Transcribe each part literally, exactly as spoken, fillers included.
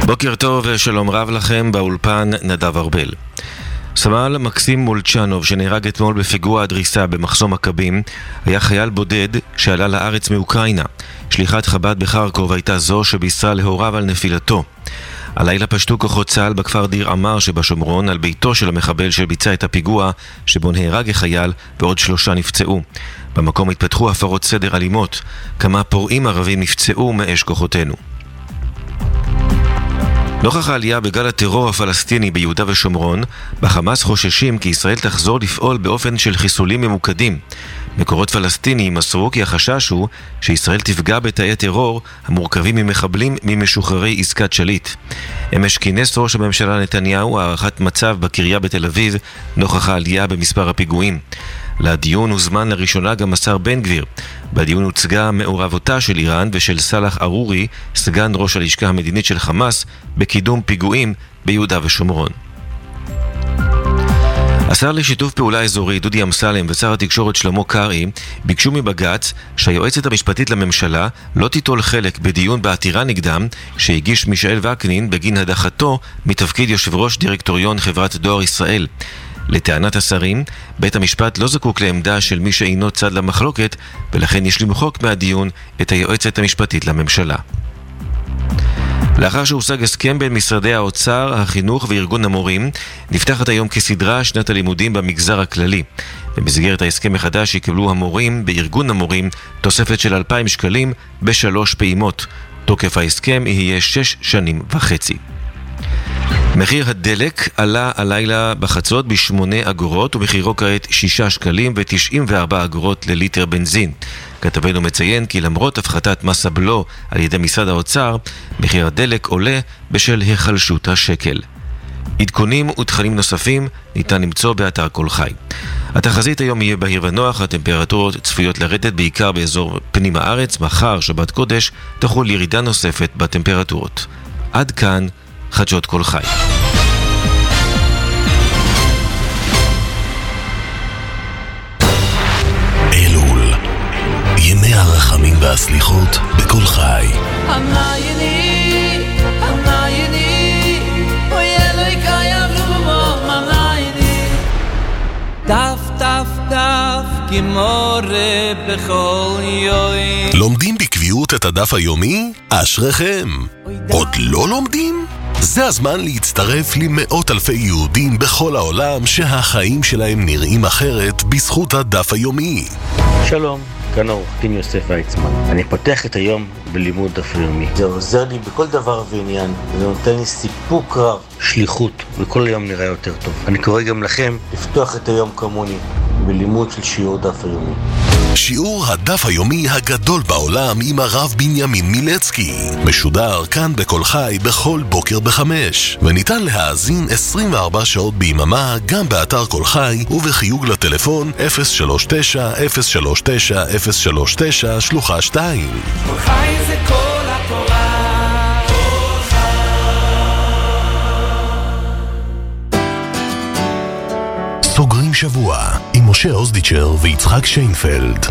בוקר טוב ושלום רב לכם, באולפן נדב ארבל. סמל מקסים מולצ'נוב שנהרג אתמול בפיגוע הדריסה במחסום מכבים היה חייל בודד שעלה לארץ מאוקראינה. שליחת חב"ד בחרקוב הייתה זו שבישרה להוריו על נפילתו. הלילה פשטו כוחות צה"ל בכפר דיר עמר שבשומרון על ביתו של המחבל שביצע את הפיגוע שבו נהרג החייל ועוד שלושה נפצעו. במקום התפתחו הפרות סדר אלימות. כמה פורעים ערבים נפצעו מאש כוחותינו. נוכח העלייה בגל הטרור הפלסטיני ביהודה ושומרון, בחמאס חוששים כי ישראל תחזור לפעול באופן של חיסולים ממוקדים. מקורות פלסטיניים מסרו כי החשש הוא שישראל תפגע בתאי טרור המורכבים ממחבלים ממשוחררי עסקת שליט. אמש כינס ראש הממשלה נתניהו הערכת מצב בקריה בתל אביב נוכח העלייה במספר הפיגועים. לדיון הוזמן לראשונה גם השר בן גביר. בדיון הוצגה מעורבותה של איראן ושל סלאח ארורי, סגן ראש הלשכה המדינית של חמאס, בקידום פיגועים ביהודה ושומרון. השר לשיתוף פעולה אזורי דודי אמסלם ושר התקשורת שלמה קרעי ביקשו מבג"ץ שהיועצת המשפטית לממשלה לא תיטול חלק בדיון בעתירה נגדם שהגיש מישאל וקנין בגין הדחתו מתפקיד יושב ראש דירקטוריון חברת דואר ישראל. לטענת השרים, בית המשפט לא זקוק לעמדה של מי שאינו צד למחלוקת, ולכן יש למחוק מהדיון את היועצת המשפטית לממשלה. לאחר שהושג הסכם בין משרדי האוצר, החינוך וארגון המורים, נפתחת היום כסדרה שנת הלימודים במגזר הכללי. במסגרת ההסכם החדש יקבלו המורים בארגון המורים תוספת של אלפיים שקלים בשלוש פעימות. תוקף ההסכם יהיה שש שנים וחצי. מחיר הדלק עלה הלילה בחצות בשמונה אגורות ומחירו כעת שישה שקלים ותשעים וארבע אגורות לליטר בנזין. כתבנו מציין כי למרות הפחתת מס הבלו על ידי משרד האוצר, מחיר הדלק עולה בשל החלשות השקל. עדכונים ותכנים נוספים ניתן למצוא באתר כל חי. התחזית היום יהיה בהיר ונוח, הטמפרטורות צפויות לרדת בעיקר באזור פנים הארץ. מחר שבת קודש תחול ירידה נוספת בטמפרטורות. עד כאן חדשות כל חי. אלול, ימי הרחמים והסליחות בכל חי. המייני, המייני, אוי אלוהי קיים רובו, המייני. דף, דף, דף, כמורה בכל יום. לומדים בקביעות את הדף היומי? אשריכם. עוד לא לומדים? זה הזמן להצטרף למאות אלפי יהודים בכל העולם שהחיים שלהם נראים אחרת בזכות הדף היומי. שלום, כאן עורך דין יוסף ויצמן. אני פותח את היום בלימוד דף יומי. זה עוזר לי בכל דבר ועניין, זה נותן לי סיפוק רב, שליחות, וכל היום נראה יותר טוב. אני קורא גם לכם לפתוח את היום כמוני בלימוד של שיעור דף היומי. שיעור הדף היומי הגדול בעולם עם הרב בנימין מילצקי משודר כאן בכל חי בכל בוקר בחמש, וניתן להאזין עשרים וארבע שעות ביממה גם באתר כל חי ובחיוג לטלפון אפס שלוש תשע אפס שלוש תשע אפס שלוש תשע שלוחה שתיים. כל חי זה כל התורה, כל חי. סוגרים שבוע עם משה אוזדיצ'ר ויצחק שיינפלד.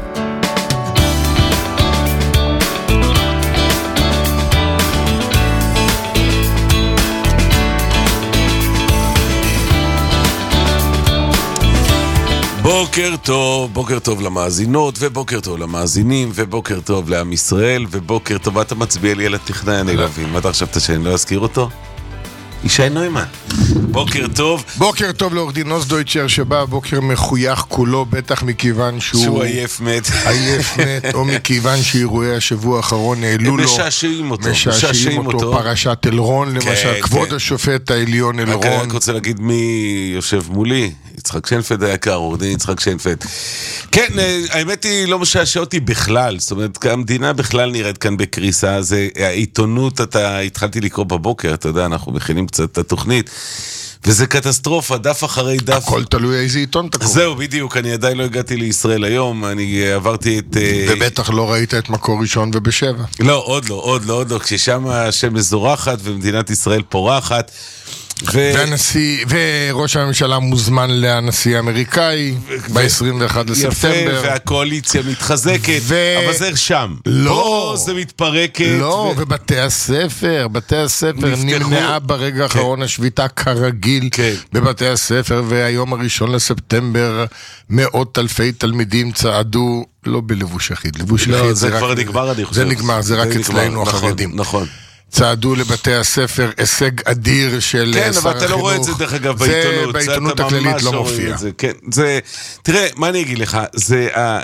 בוקר טוב, בוקר טוב למאזינות ובוקר טוב למאזינים ובוקר טוב לעם ישראל ובוקר טוב. אתה מצביע לי על הטכנאי הנלווים, מה אתה חשבת שאני לא אזכיר אותו? ישי נוימן. בוקר טוב. בוקר טוב לעורך דין אוזדיצ'ר שבא בוקר מחוייך כולו, בטח מכיוון שהוא שהוא עייף מת עייף מת או מכיוון שאירועי השבוע האחרון העלו לו, משעשעים אותו, משעשעים אותו, פרשת אלרון למשל, כבוד השופט העליון אלרון. אני רק רוצה להגיד מי יושב מולי, יצחק שיינפלד היקר, עורך דין יצחק שיינפלד. כן, האמת היא לא משעשע אותי בכלל, זאת אומרת, המדינה בכלל נראית כאן בקריסה, זה העיתונות, אתה התחלתי לקרוא בבוקר, אתה יודע, אנחנו מכינים קצת את התוכנית, וזה קטסטרופה, דף אחרי דף. הכל תלוי איזה עיתון תקום. זהו, בדיוק, אני עדיין לא הגעתי לישראל היום, אני עברתי את... ובטח לא ראית את מקור ראשון ובשבע. לא, עוד לא, עוד לא, עוד לא, כששם השם מזורחת ומדינת ישראל פורחת, והנשיא, וראש הממשלה מוזמן לנשיא האמריקאי ב-עשרים ואחד לספטמבר. יפה, והקואליציה מתחזקת, אבל זה שם. לא. פה זה מתפרקת. לא, ובתי הספר, בתי הספר נמנעה ברגע האחרון השביתה כרגיל בבתי הספר, והיום הראשון לספטמבר מאות אלפי תלמידים צעדו, לא בלבוש אחיד, לבוש אחיד זה כבר נגמר, אני חושב. זה נגמר, זה רק אצלנו החרדים. נכון. צעדו לבתי הספר, הישג אדיר של שר החינוך. כן, אבל אתה לא רואה את זה דרך אגב בעיתונות. זה בעיתונות הכללית לא מופיע. כן, זה, תראה, מה אני אגיד לך, זה...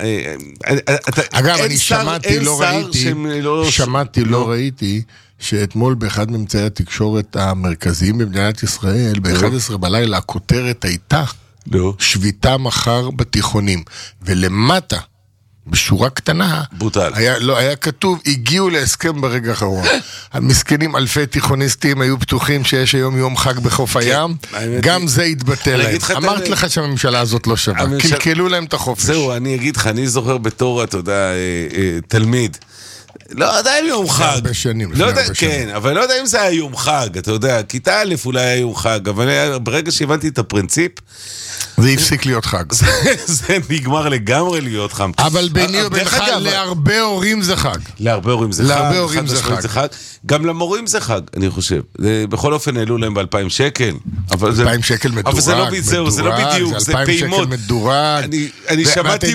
אגב, אני שמעתי, לא ראיתי, שמעתי, לא ראיתי, שאתמול באחד ממצאי התקשורת המרכזיים במדינת ישראל, ב-אחת עשרה בלילה, הכותרת הייתה שביתה מחר בתיכונים, ולמטה, בשורה קטנה, בוטל. היה, לא, היה כתוב, הגיעו להסכם ברגע האחרון. המסכנים אלפי תיכוניסטים היו פתוחים שיש היום יום חג בחוף הים, גם זה התבטל להם. אמרת לך שהממשלה הזאת לא שווה, קלקלו להם את החופש. זהו, אני אגיד לך, אני זוכר בתור, אתה יודע, תלמיד, לא יודע אם יום חג. הרבה שנים. לא יודע, כן, אבל לא יודע אם זה היה יום חג, אתה יודע, כיתה א' אולי היה יום חג, אבל ברגע שהבנתי את הפרינציפ, זה הפסיק להיות חג. זה נגמר לגמרי להיות חג. אבל ביני ובינך, להרבה הורים זה חג. להרבה הורים זה חג. להרבה הורים זה חג. גם למורים זה חג, אני חושב. בכל אופן העלו להם ב-אלפיים שקל. אלפיים שקל מדורג. אבל זה לא בדיוק, זה לא בדיוק, זה פעימות. אלפיים שקל מדורג. אני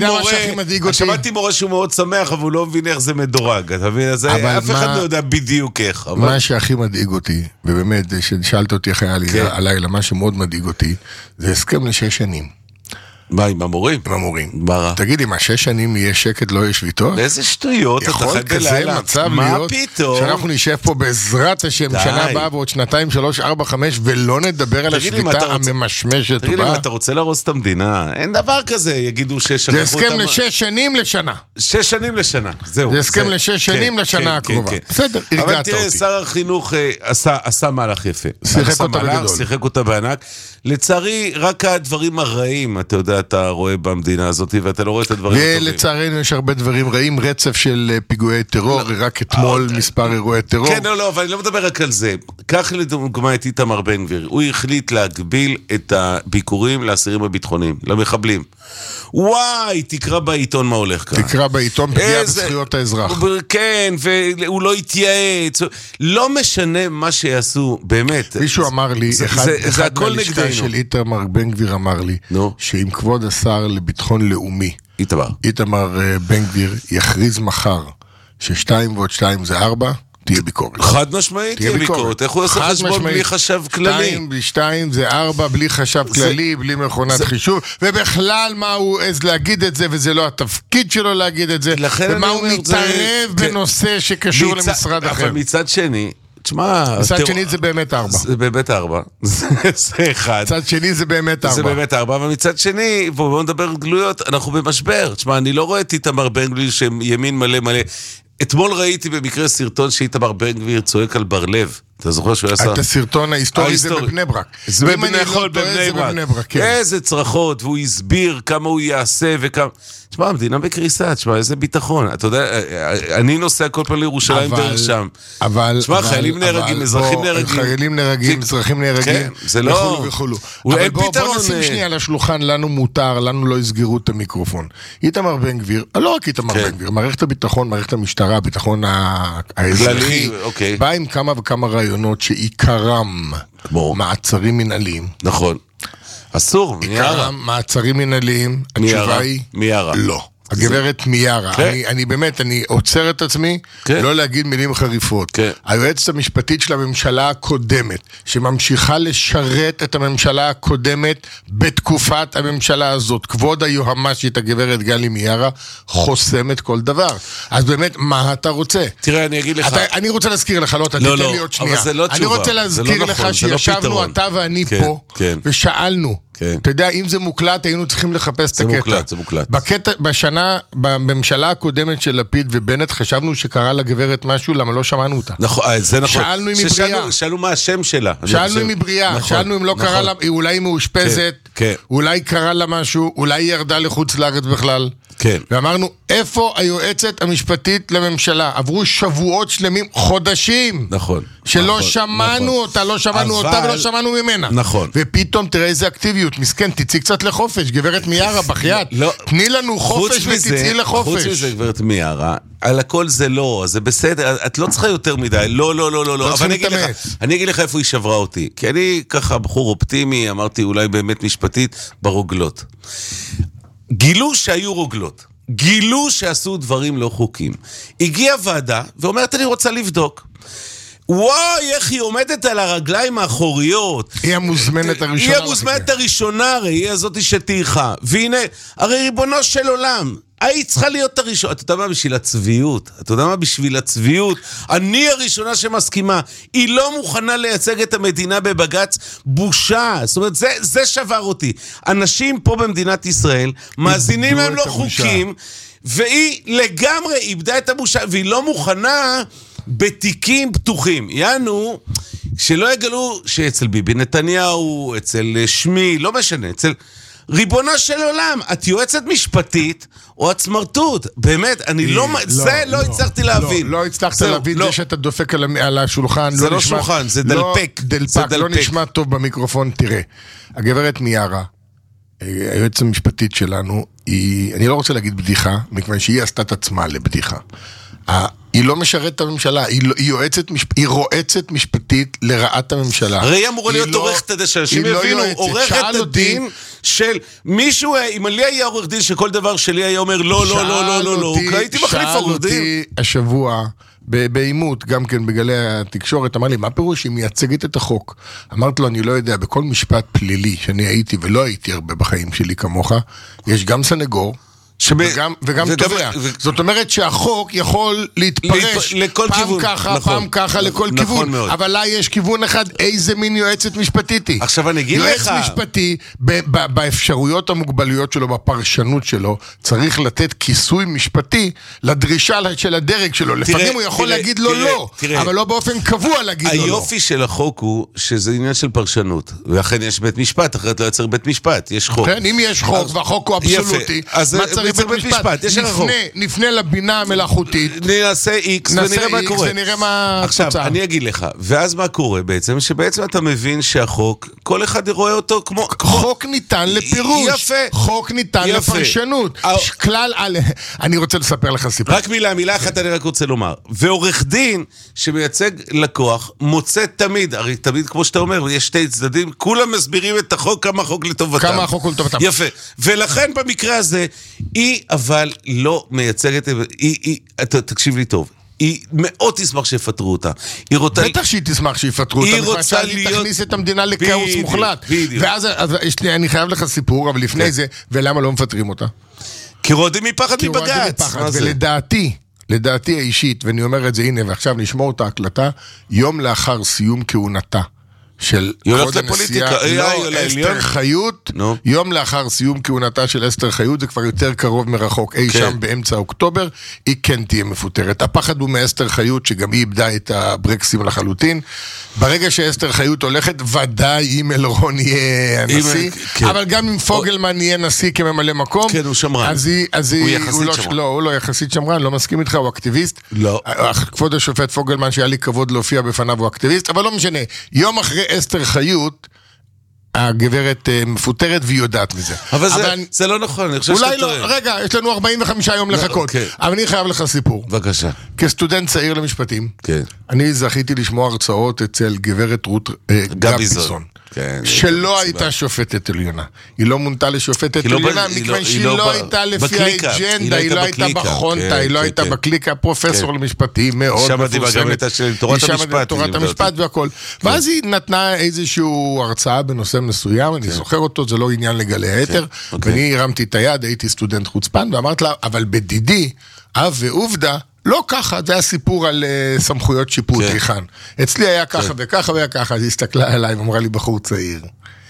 שמעתי מורה שהוא מאוד שמח, אבל הוא לא מבין איך זה מדורג. אתה מבין? אז אף אחד לא יודע בדיוק איך. מה שהכי מדאיג אותי, ובאמת, ששאלת אותי אחרי הלילה, מה שמאוד מדאיג אותי, זה הסכם לשש שנים. מה, עם המורים? עם המורים. ברע. תגיד, אם השש שנים יהיה שקט, לא יהיה שביתות? איזה שטויות, אתה חד בלילה. מצב להיות, שאנחנו נשב פה בעזרת השם, שנה הבאה ועוד שנתיים, שלוש, ארבע, חמש, ולא נדבר על השביתה הממשמשת. תגיד לי, אם אתה רוצה להרוס את המדינה, אין דבר כזה, יגידו שש שנים. זה הסכם לשש שנים לשנה. שש שנים לשנה, זהו. זה הסכם לשש שנים לשנה הקרובה. בסדר, הרגעת אותי. אבל תראה, שר החינוך עשה מהלך יפה. שיחק אותה בגדול. שיחק אותה בענק. לצערי, רק הדברים הרעים, אתה יודע, אתה רואה במדינה הזאת, ואתה לא רואה את הדברים הטובים. ולצערנו יש הרבה דברים רעים, רצף של פיגועי טרור, רק אתמול מספר אירועי טרור. כן, לא, לא, אבל אני לא מדבר רק על זה. קח לדוגמה את איתמר בן גביר, הוא החליט להגביל את הביקורים לאסירים הביטחוניים, למחבלים. וואי, תקרא בעיתון מה הולך כאן. תקרא בעיתון פגיעה בזכויות האזרח. כן, והוא לא התייעץ. לא משנה מה שיעשו, באמת. מישהו אמר לי, אחד מהלשכה של איתמר בן גביר אמר לי, שאם כבוד השר לביטחון לאומי, איתמר. איתמר בן גביר יכריז מחר, ששתיים ועוד שתיים זה ארבע, תהיה ביקורת. חד משמעית תהיה ביקורת. איך הוא עושה חשבון בלי חשב כללי? שתיים ושתיים זה ארבע, בלי חשב כללי, בלי מכונת חישוב, ובכלל מה הוא עז להגיד את זה, וזה לא התפקיד שלו להגיד את זה, ומה הוא מתערב בנושא שקשור למשרד אחר. אבל מצד שני, תשמע, מצד שני זה באמת ארבע. זה באמת ארבע. זה אחד. מצד שני זה באמת ארבע. זה באמת ארבע, אבל מצד שני, בואו נדבר גלויות, אנחנו במשבר. תשמע, אני לא רואה את איתמר בן גביר שהם ימין מלא מלא. אתמול ראיתי במקרה סרטון שאיתמר בן גביר צועק על בר לב. אתה זוכר שהוא עשה? את הסרטון ההיסטורי זה בבני ברק. זה בבני ברק. איזה צרחות, והוא הסביר כמה הוא יעשה וכמה... תשמע, המדינה בקריסה, תשמע, איזה ביטחון. אתה יודע, אני נוסע כל פעם לירושלים דרך שם. אבל... תשמע, חיילים נהרגים, אזרחים נהרגים. חיילים נהרגים, אזרחים נהרגים. זה לא... וכולו וכולו. אבל בוא נשים שנייה על השולחן, לנו מותר, לנו לא יסגרו את המיקרופון. איתמר בן גביר, לא רק איתמר בן גביר, מערכת הביטחון, מערכת המשטרה, הביטחון האזרחי, בא עם כמה וכמה רעיונות שעיקרם מעצרים מנהליים. נכון. אסור, מיארה. מעצרים מנהליים, התשובה היא לא. הגברת מיארה, אני, אני באמת, אני עוצר את עצמי, לא להגיד מילים חריפות. היועצת המשפטית של הממשלה הקודמת, שממשיכה לשרת את הממשלה הקודמת בתקופת הממשלה הזאת, כבוד היועמ"שית הגברת גלי מיארה, חוסמת כל דבר. אז באמת, מה אתה רוצה? תראה, אני אגיד לך... אתה, אני רוצה להזכיר לך, לא, אתה תיתן לי עוד שנייה. אני רוצה להזכיר לך שישבנו אתה ואני פה, ושאלנו, אתה יודע, אם זה מוקלט, היינו צריכים לחפש את הקטע. זה מוקלט, זה מוקלט. בקטע, בשנה, בממשלה הקודמת של לפיד ובנט, חשבנו שקרה לגברת משהו, למה לא שמענו אותה. נכון, זה נכון. שאלנו אם היא בריאה. שאלנו מה השם שלה. שאלנו אם היא בריאה, שאלנו אם לא קרה לה, אולי היא מאושפזת, אולי קרה לה משהו, אולי היא ירדה לחוץ לארץ בכלל. כן. ואמרנו, איפה היועצת המשפטית לממשלה? עברו שבועות שלמים, חודשים. נכון. שלא נכון, שמענו נכון. אותה, לא שמענו אבל... אותה ולא שמענו ממנה. נכון. ופתאום תראה איזה אקטיביות, מסכן, תצאי קצת לחופש, גברת מיארה, בחייאת. לא. תני לנו חופש ותצאי לחופש. חוץ מזה, גברת מיארה, על הכל זה לא, זה בסדר, את לא צריכה יותר מדי, לא, לא, לא, לא, לא. אבל אני אגיד לך, אני אגיד לך איפה היא שברה אותי. כי אני ככה בחור אופטימי, אמרתי אולי באמת משפטית, ברוגלות. גילו שהיו רוגלות. גילו שעשו דברים לא חוקיים. הגיעה ועדה ואומרת אני רוצה לבדוק. וואי, איך היא עומדת על הרגליים האחוריות. היא המוזמנת הראשונה. היא המוזמנת הראשונה, הרי היא הזאת שתירחה. והנה, הרי ריבונו של עולם, היית צריכה להיות הראשונה. אתה יודע מה בשביל הצביעות? אתה יודע מה בשביל הצביעות? אני הראשונה שמסכימה. היא לא מוכנה לייצג את המדינה בבגץ. בושה. זאת אומרת, זה, זה שבר אותי. אנשים פה במדינת ישראל, מאזינים להם לא חוקים, והיא לגמרי איבדה את הבושה, והיא לא מוכנה בתיקים פתוחים. יענו, שלא יגלו שאצל ביבי נתניהו, אצל שמי, לא משנה, אצל ריבונו של עולם, את יועצת משפטית או את סמרטוט. באמת, אני לא, זה לא הצלחתי להבין. לא הצלחת להבין זה שאתה דופק על השולחן. זה לא שולחן, זה דלפק. דלפק, לא נשמע טוב במיקרופון. תראה, הגברת מיארה, היועצת המשפטית שלנו, אני לא רוצה להגיד בדיחה, מכיוון שהיא עשתה את עצמה לבדיחה. היא לא משרת את הממשלה, היא, לא, היא, יועצת, היא רועצת משפטית לרעת הממשלה. הרי היא אמורה להיות עורכת הדין, שאנשים הבינו, עורכת הדין של מישהו, אם לי היה עורך דין שכל דבר שלי היה אומר לא, לא, לא, לא, לא, לא, הייתי מחליף עורך דין. שאל אותי השבוע, בעימות, גם כן בגלי התקשורת, אמר לי, מה פירוש? היא מייצגת את החוק. אמרת לו, אני לא יודע, בכל משפט פלילי שאני הייתי ולא הייתי הרבה בחיים שלי כמוך, יש גם סנגור, וגם, וגם תובע. זאת אומרת שהחוק יכול להתפרש פעם ככה, פעם ככה, לכל כיוון. אבל לה יש כיוון אחד, איזה מין יועצת משפטית היא. עכשיו אני אגיד לך. יועץ משפטי, באפשרויות המוגבלויות שלו, בפרשנות שלו, צריך לתת כיסוי משפטי לדרישה של הדרג שלו. לפעמים הוא יכול להגיד לו לא, אבל לא באופן קבוע להגיד לו לא. היופי של החוק הוא שזה עניין של פרשנות. ואכן יש בית משפט, אחרת לא יוצר בית משפט. יש חוק. אם יש חוק והחוק הוא אבסולוטי, מה צריך בית משפט? נפנה לבינה המלאכותית, נעשה איקס ונראה מה קורה. ונראה מה התוצאה. עכשיו, אני אגיד לך, ואז מה קורה בעצם? שבעצם אתה מבין שהחוק, כל אחד רואה אותו כמו... חוק ניתן לפירוש. יפה. חוק ניתן לפרשנות. כלל על... אני רוצה לספר לך סיפור. רק מילה, מילה אחת אני רק רוצה לומר. ועורך דין שמייצג לקוח, מוצא תמיד, הרי תמיד כמו שאתה אומר, יש שתי צדדים, כולם מסבירים את החוק, כמה החוק לטובתם. כמה החוק לטובתם. יפה. ולכן במקרה הזה, היא אבל לא מייצגת, היא, היא, תקשיב לי טוב, היא מאוד תשמח שיפטרו אותה. בטח שהיא תשמח שיפטרו אותה. היא רוצה להיות... תכניס את המדינה לכאוס מוחלט. ואז אני חייב לך סיפור, אבל לפני זה, ולמה לא מפטרים אותה? כי רודים מפחד מבגץ. ולדעתי, לדעתי האישית, ואני אומר את זה הנה, ועכשיו נשמור את ההקלטה, יום לאחר סיום כהונתה, של כבוד הנשיאה, לא, אסתר חיות, no. יום לאחר סיום כהונתה של אסתר חיות, זה כבר יותר קרוב מרחוק, אי okay. שם באמצע אוקטובר, היא כן תהיה מפוטרת. הפחד הוא מאסתר חיות, שגם היא איבדה את הברקסים לחלוטין. ברגע שאסתר חיות הולכת, ודאי אם אלרון יהיה הנשיא, כן. אבל גם אם פוגלמן יהיה נשיא כממלא מקום, כן, הוא שמרן. אז היא, אז הוא היא, יחסית הוא לא, שמרן. לא, הוא לא יחסית שמרן, לא מסכים איתך, הוא אקטיביסט. לא. כבוד השופט פוגלמן, שהיה לי כבוד להופיע בפניו, הוא אקטיביסט, אבל לא משנה. יום אחרי אסתר חיות, הגברת מפוטרת והיא יודעת מזה. אבל זה, אני... זה לא נכון, אני חושב שאתה טועה. אולי לא, רגע, יש לנו ארבעים וחמישה יום לחכות. אוקיי. אבל אני חייב לך סיפור. בבקשה. כסטודנט צעיר למשפטים, כן. אני זכיתי לשמוע הרצאות אצל גברת רות אה, גביזון. כן, שלא הייתה שופטת עליונה. היא לא מונתה לשופטת עליונה, מכיוון שהיא לא הייתה לפי האג'נדה, היא לא הייתה בחונטה, היא לא הייתה בקליקה, פרופסור למשפטים מאוד מפורסמת. היא שם תורת המשפט והכל. ואז היא נתנה איזשהו הרצאה בנושא מסוים, אני זוכר אותו, זה לא עניין לגלי היתר, ואני הרמתי את היד, הייתי סטודנט חוצפן, ואמרת לה, אבל בדידי, אב ועובדה, לא ככה, זה היה סיפור על uh, סמכויות שיפוט, ריחן. אצלי היה ככה וככה והיה ככה, אז היא הסתכלה עליי ואמרה לי, בחור צעיר.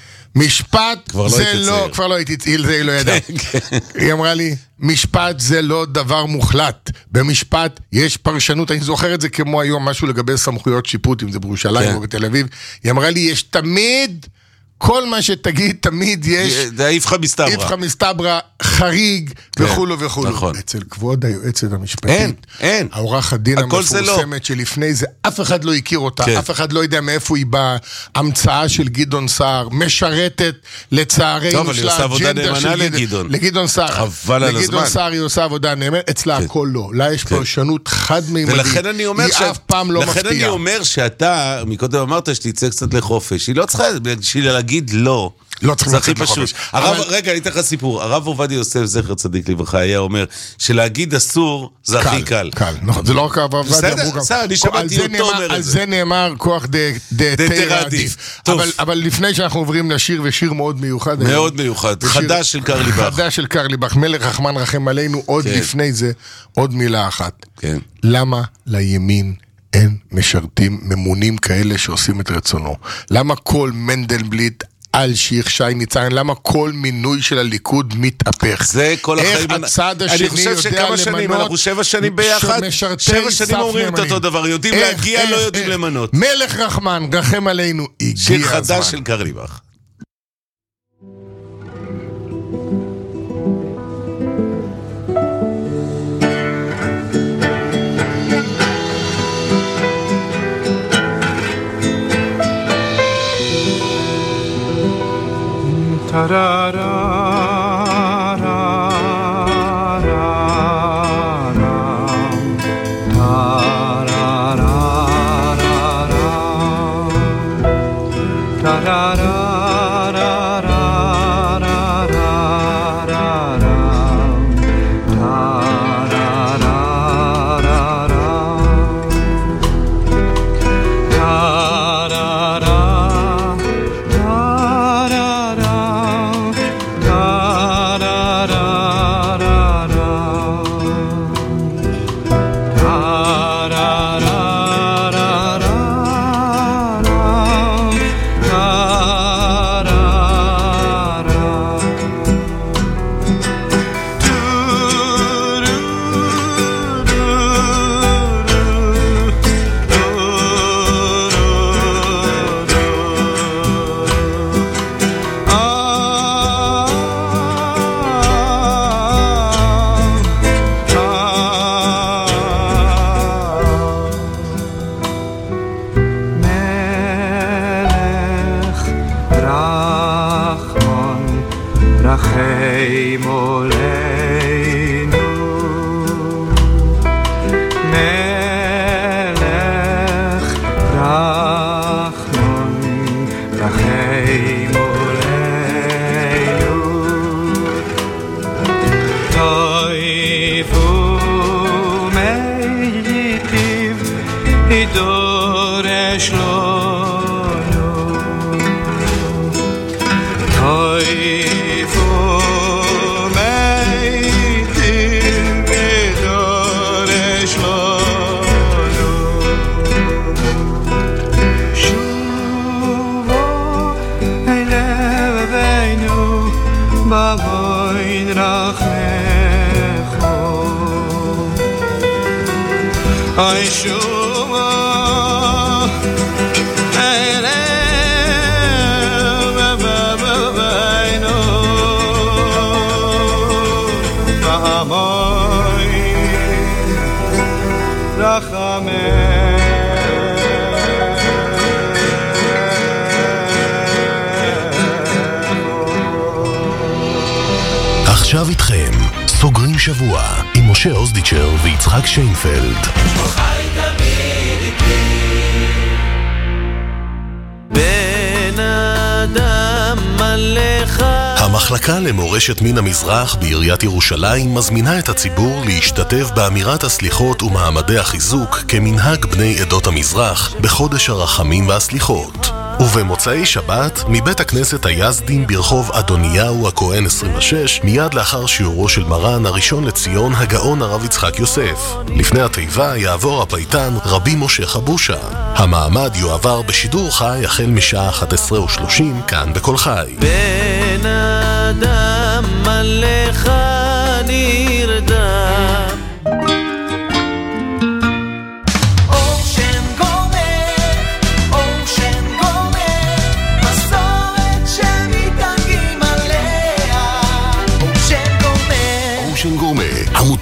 משפט זה לא, כבר לא הייתי צעיר, זה היא לא ידעה. היא אמרה לי, משפט זה לא דבר מוחלט. במשפט יש פרשנות, אני זוכר את זה כמו היום, משהו לגבי סמכויות שיפוט, אם זה בירושלים או בתל אביב. היא אמרה לי, יש תמיד כל מה שתגיד תמיד יש... זה איפכא מסתברא. איפכא מסתברא, חריג וכולו וכולו. נכון. אצל כבוד היועצת המשפטית. אין, אין. העורך הדין המפורסמת שלפני זה, אף אחד לא הכיר אותה, כן. אף אחד לא יודע מאיפה היא באה, המצאה של גדעון סער, משרתת לצערנו. טוב, אבל היא עושה עבודה נאמנה לגדעון. לגדעון סער. חבל על הזמן. לגדעון סער היא עושה עבודה נאמנה, אצלה כן. הכל לא. לה יש כן. פרשנות חד-מימדית. ולכן אני אומר היא ש... אף פעם לא מפתיעה. לכן אני אומר שאתה, מקודם אמרת שתצא קצת לחופש. היא לא צריכה בשביל להגיד לא. לא צריכים לצאת לחופש. הרב, רגע, אני אתן לך סיפור. הרב עובדיה יוסף, זכר צדיק לברכה, היה אומר שלהגיד אסור זה הכי קל. קל, נכון. זה לא רק הרב עובדיה. בסדר, אני שמעתי אותו אומר את זה. על זה נאמר כוח דתר עדיף. אבל לפני שאנחנו עוברים לשיר, ושיר מאוד מיוחד. מאוד מיוחד. חדש של קרליבך. חדש של קרליבך. מלך רחמן רחם עלינו. עוד לפני זה, עוד מילה אחת. כן. למה לימין אין משרתים ממונים כאלה שעושים את רצונו? למה כל מנדלבליט אלשיך, שי ניצן, למה כל מינוי של הליכוד מתהפך? זה כל החיים... איך הצד השני יודע למנות... אני חושב שכמה שנים, אנחנו שבע שנים ביחד, שבע שנים אומרים את אותו דבר, יודעים להגיע, לא יודעים למנות. מלך רחמן, רחם עלינו, הגיע הזמן. שיר חדש של קרליבך. עכשיו איתכם, סוגרים שבוע עם משה אוזדיצ'ר ויצחק שיינפלד. בן אדם עליך. המחלקה למורשת מן המזרח בעיריית ירושלים מזמינה את הציבור להשתתף באמירת הסליחות ומעמדי החיזוק כמנהג בני עדות המזרח בחודש הרחמים והסליחות. ובמוצאי שבת, מבית הכנסת היזדים ברחוב אדוניהו הכהן עשרים ושש, מיד לאחר שיעורו של מרן הראשון לציון הגאון הרב יצחק יוסף. לפני התיבה יעבור הפייטן רבי משה חבושה. המעמד יועבר בשידור חי החל משעה אחת עשרה ושלושים כאן בכל חי. בן אדם עליך נרדם. אושן גומר, אושן גומר, מסורת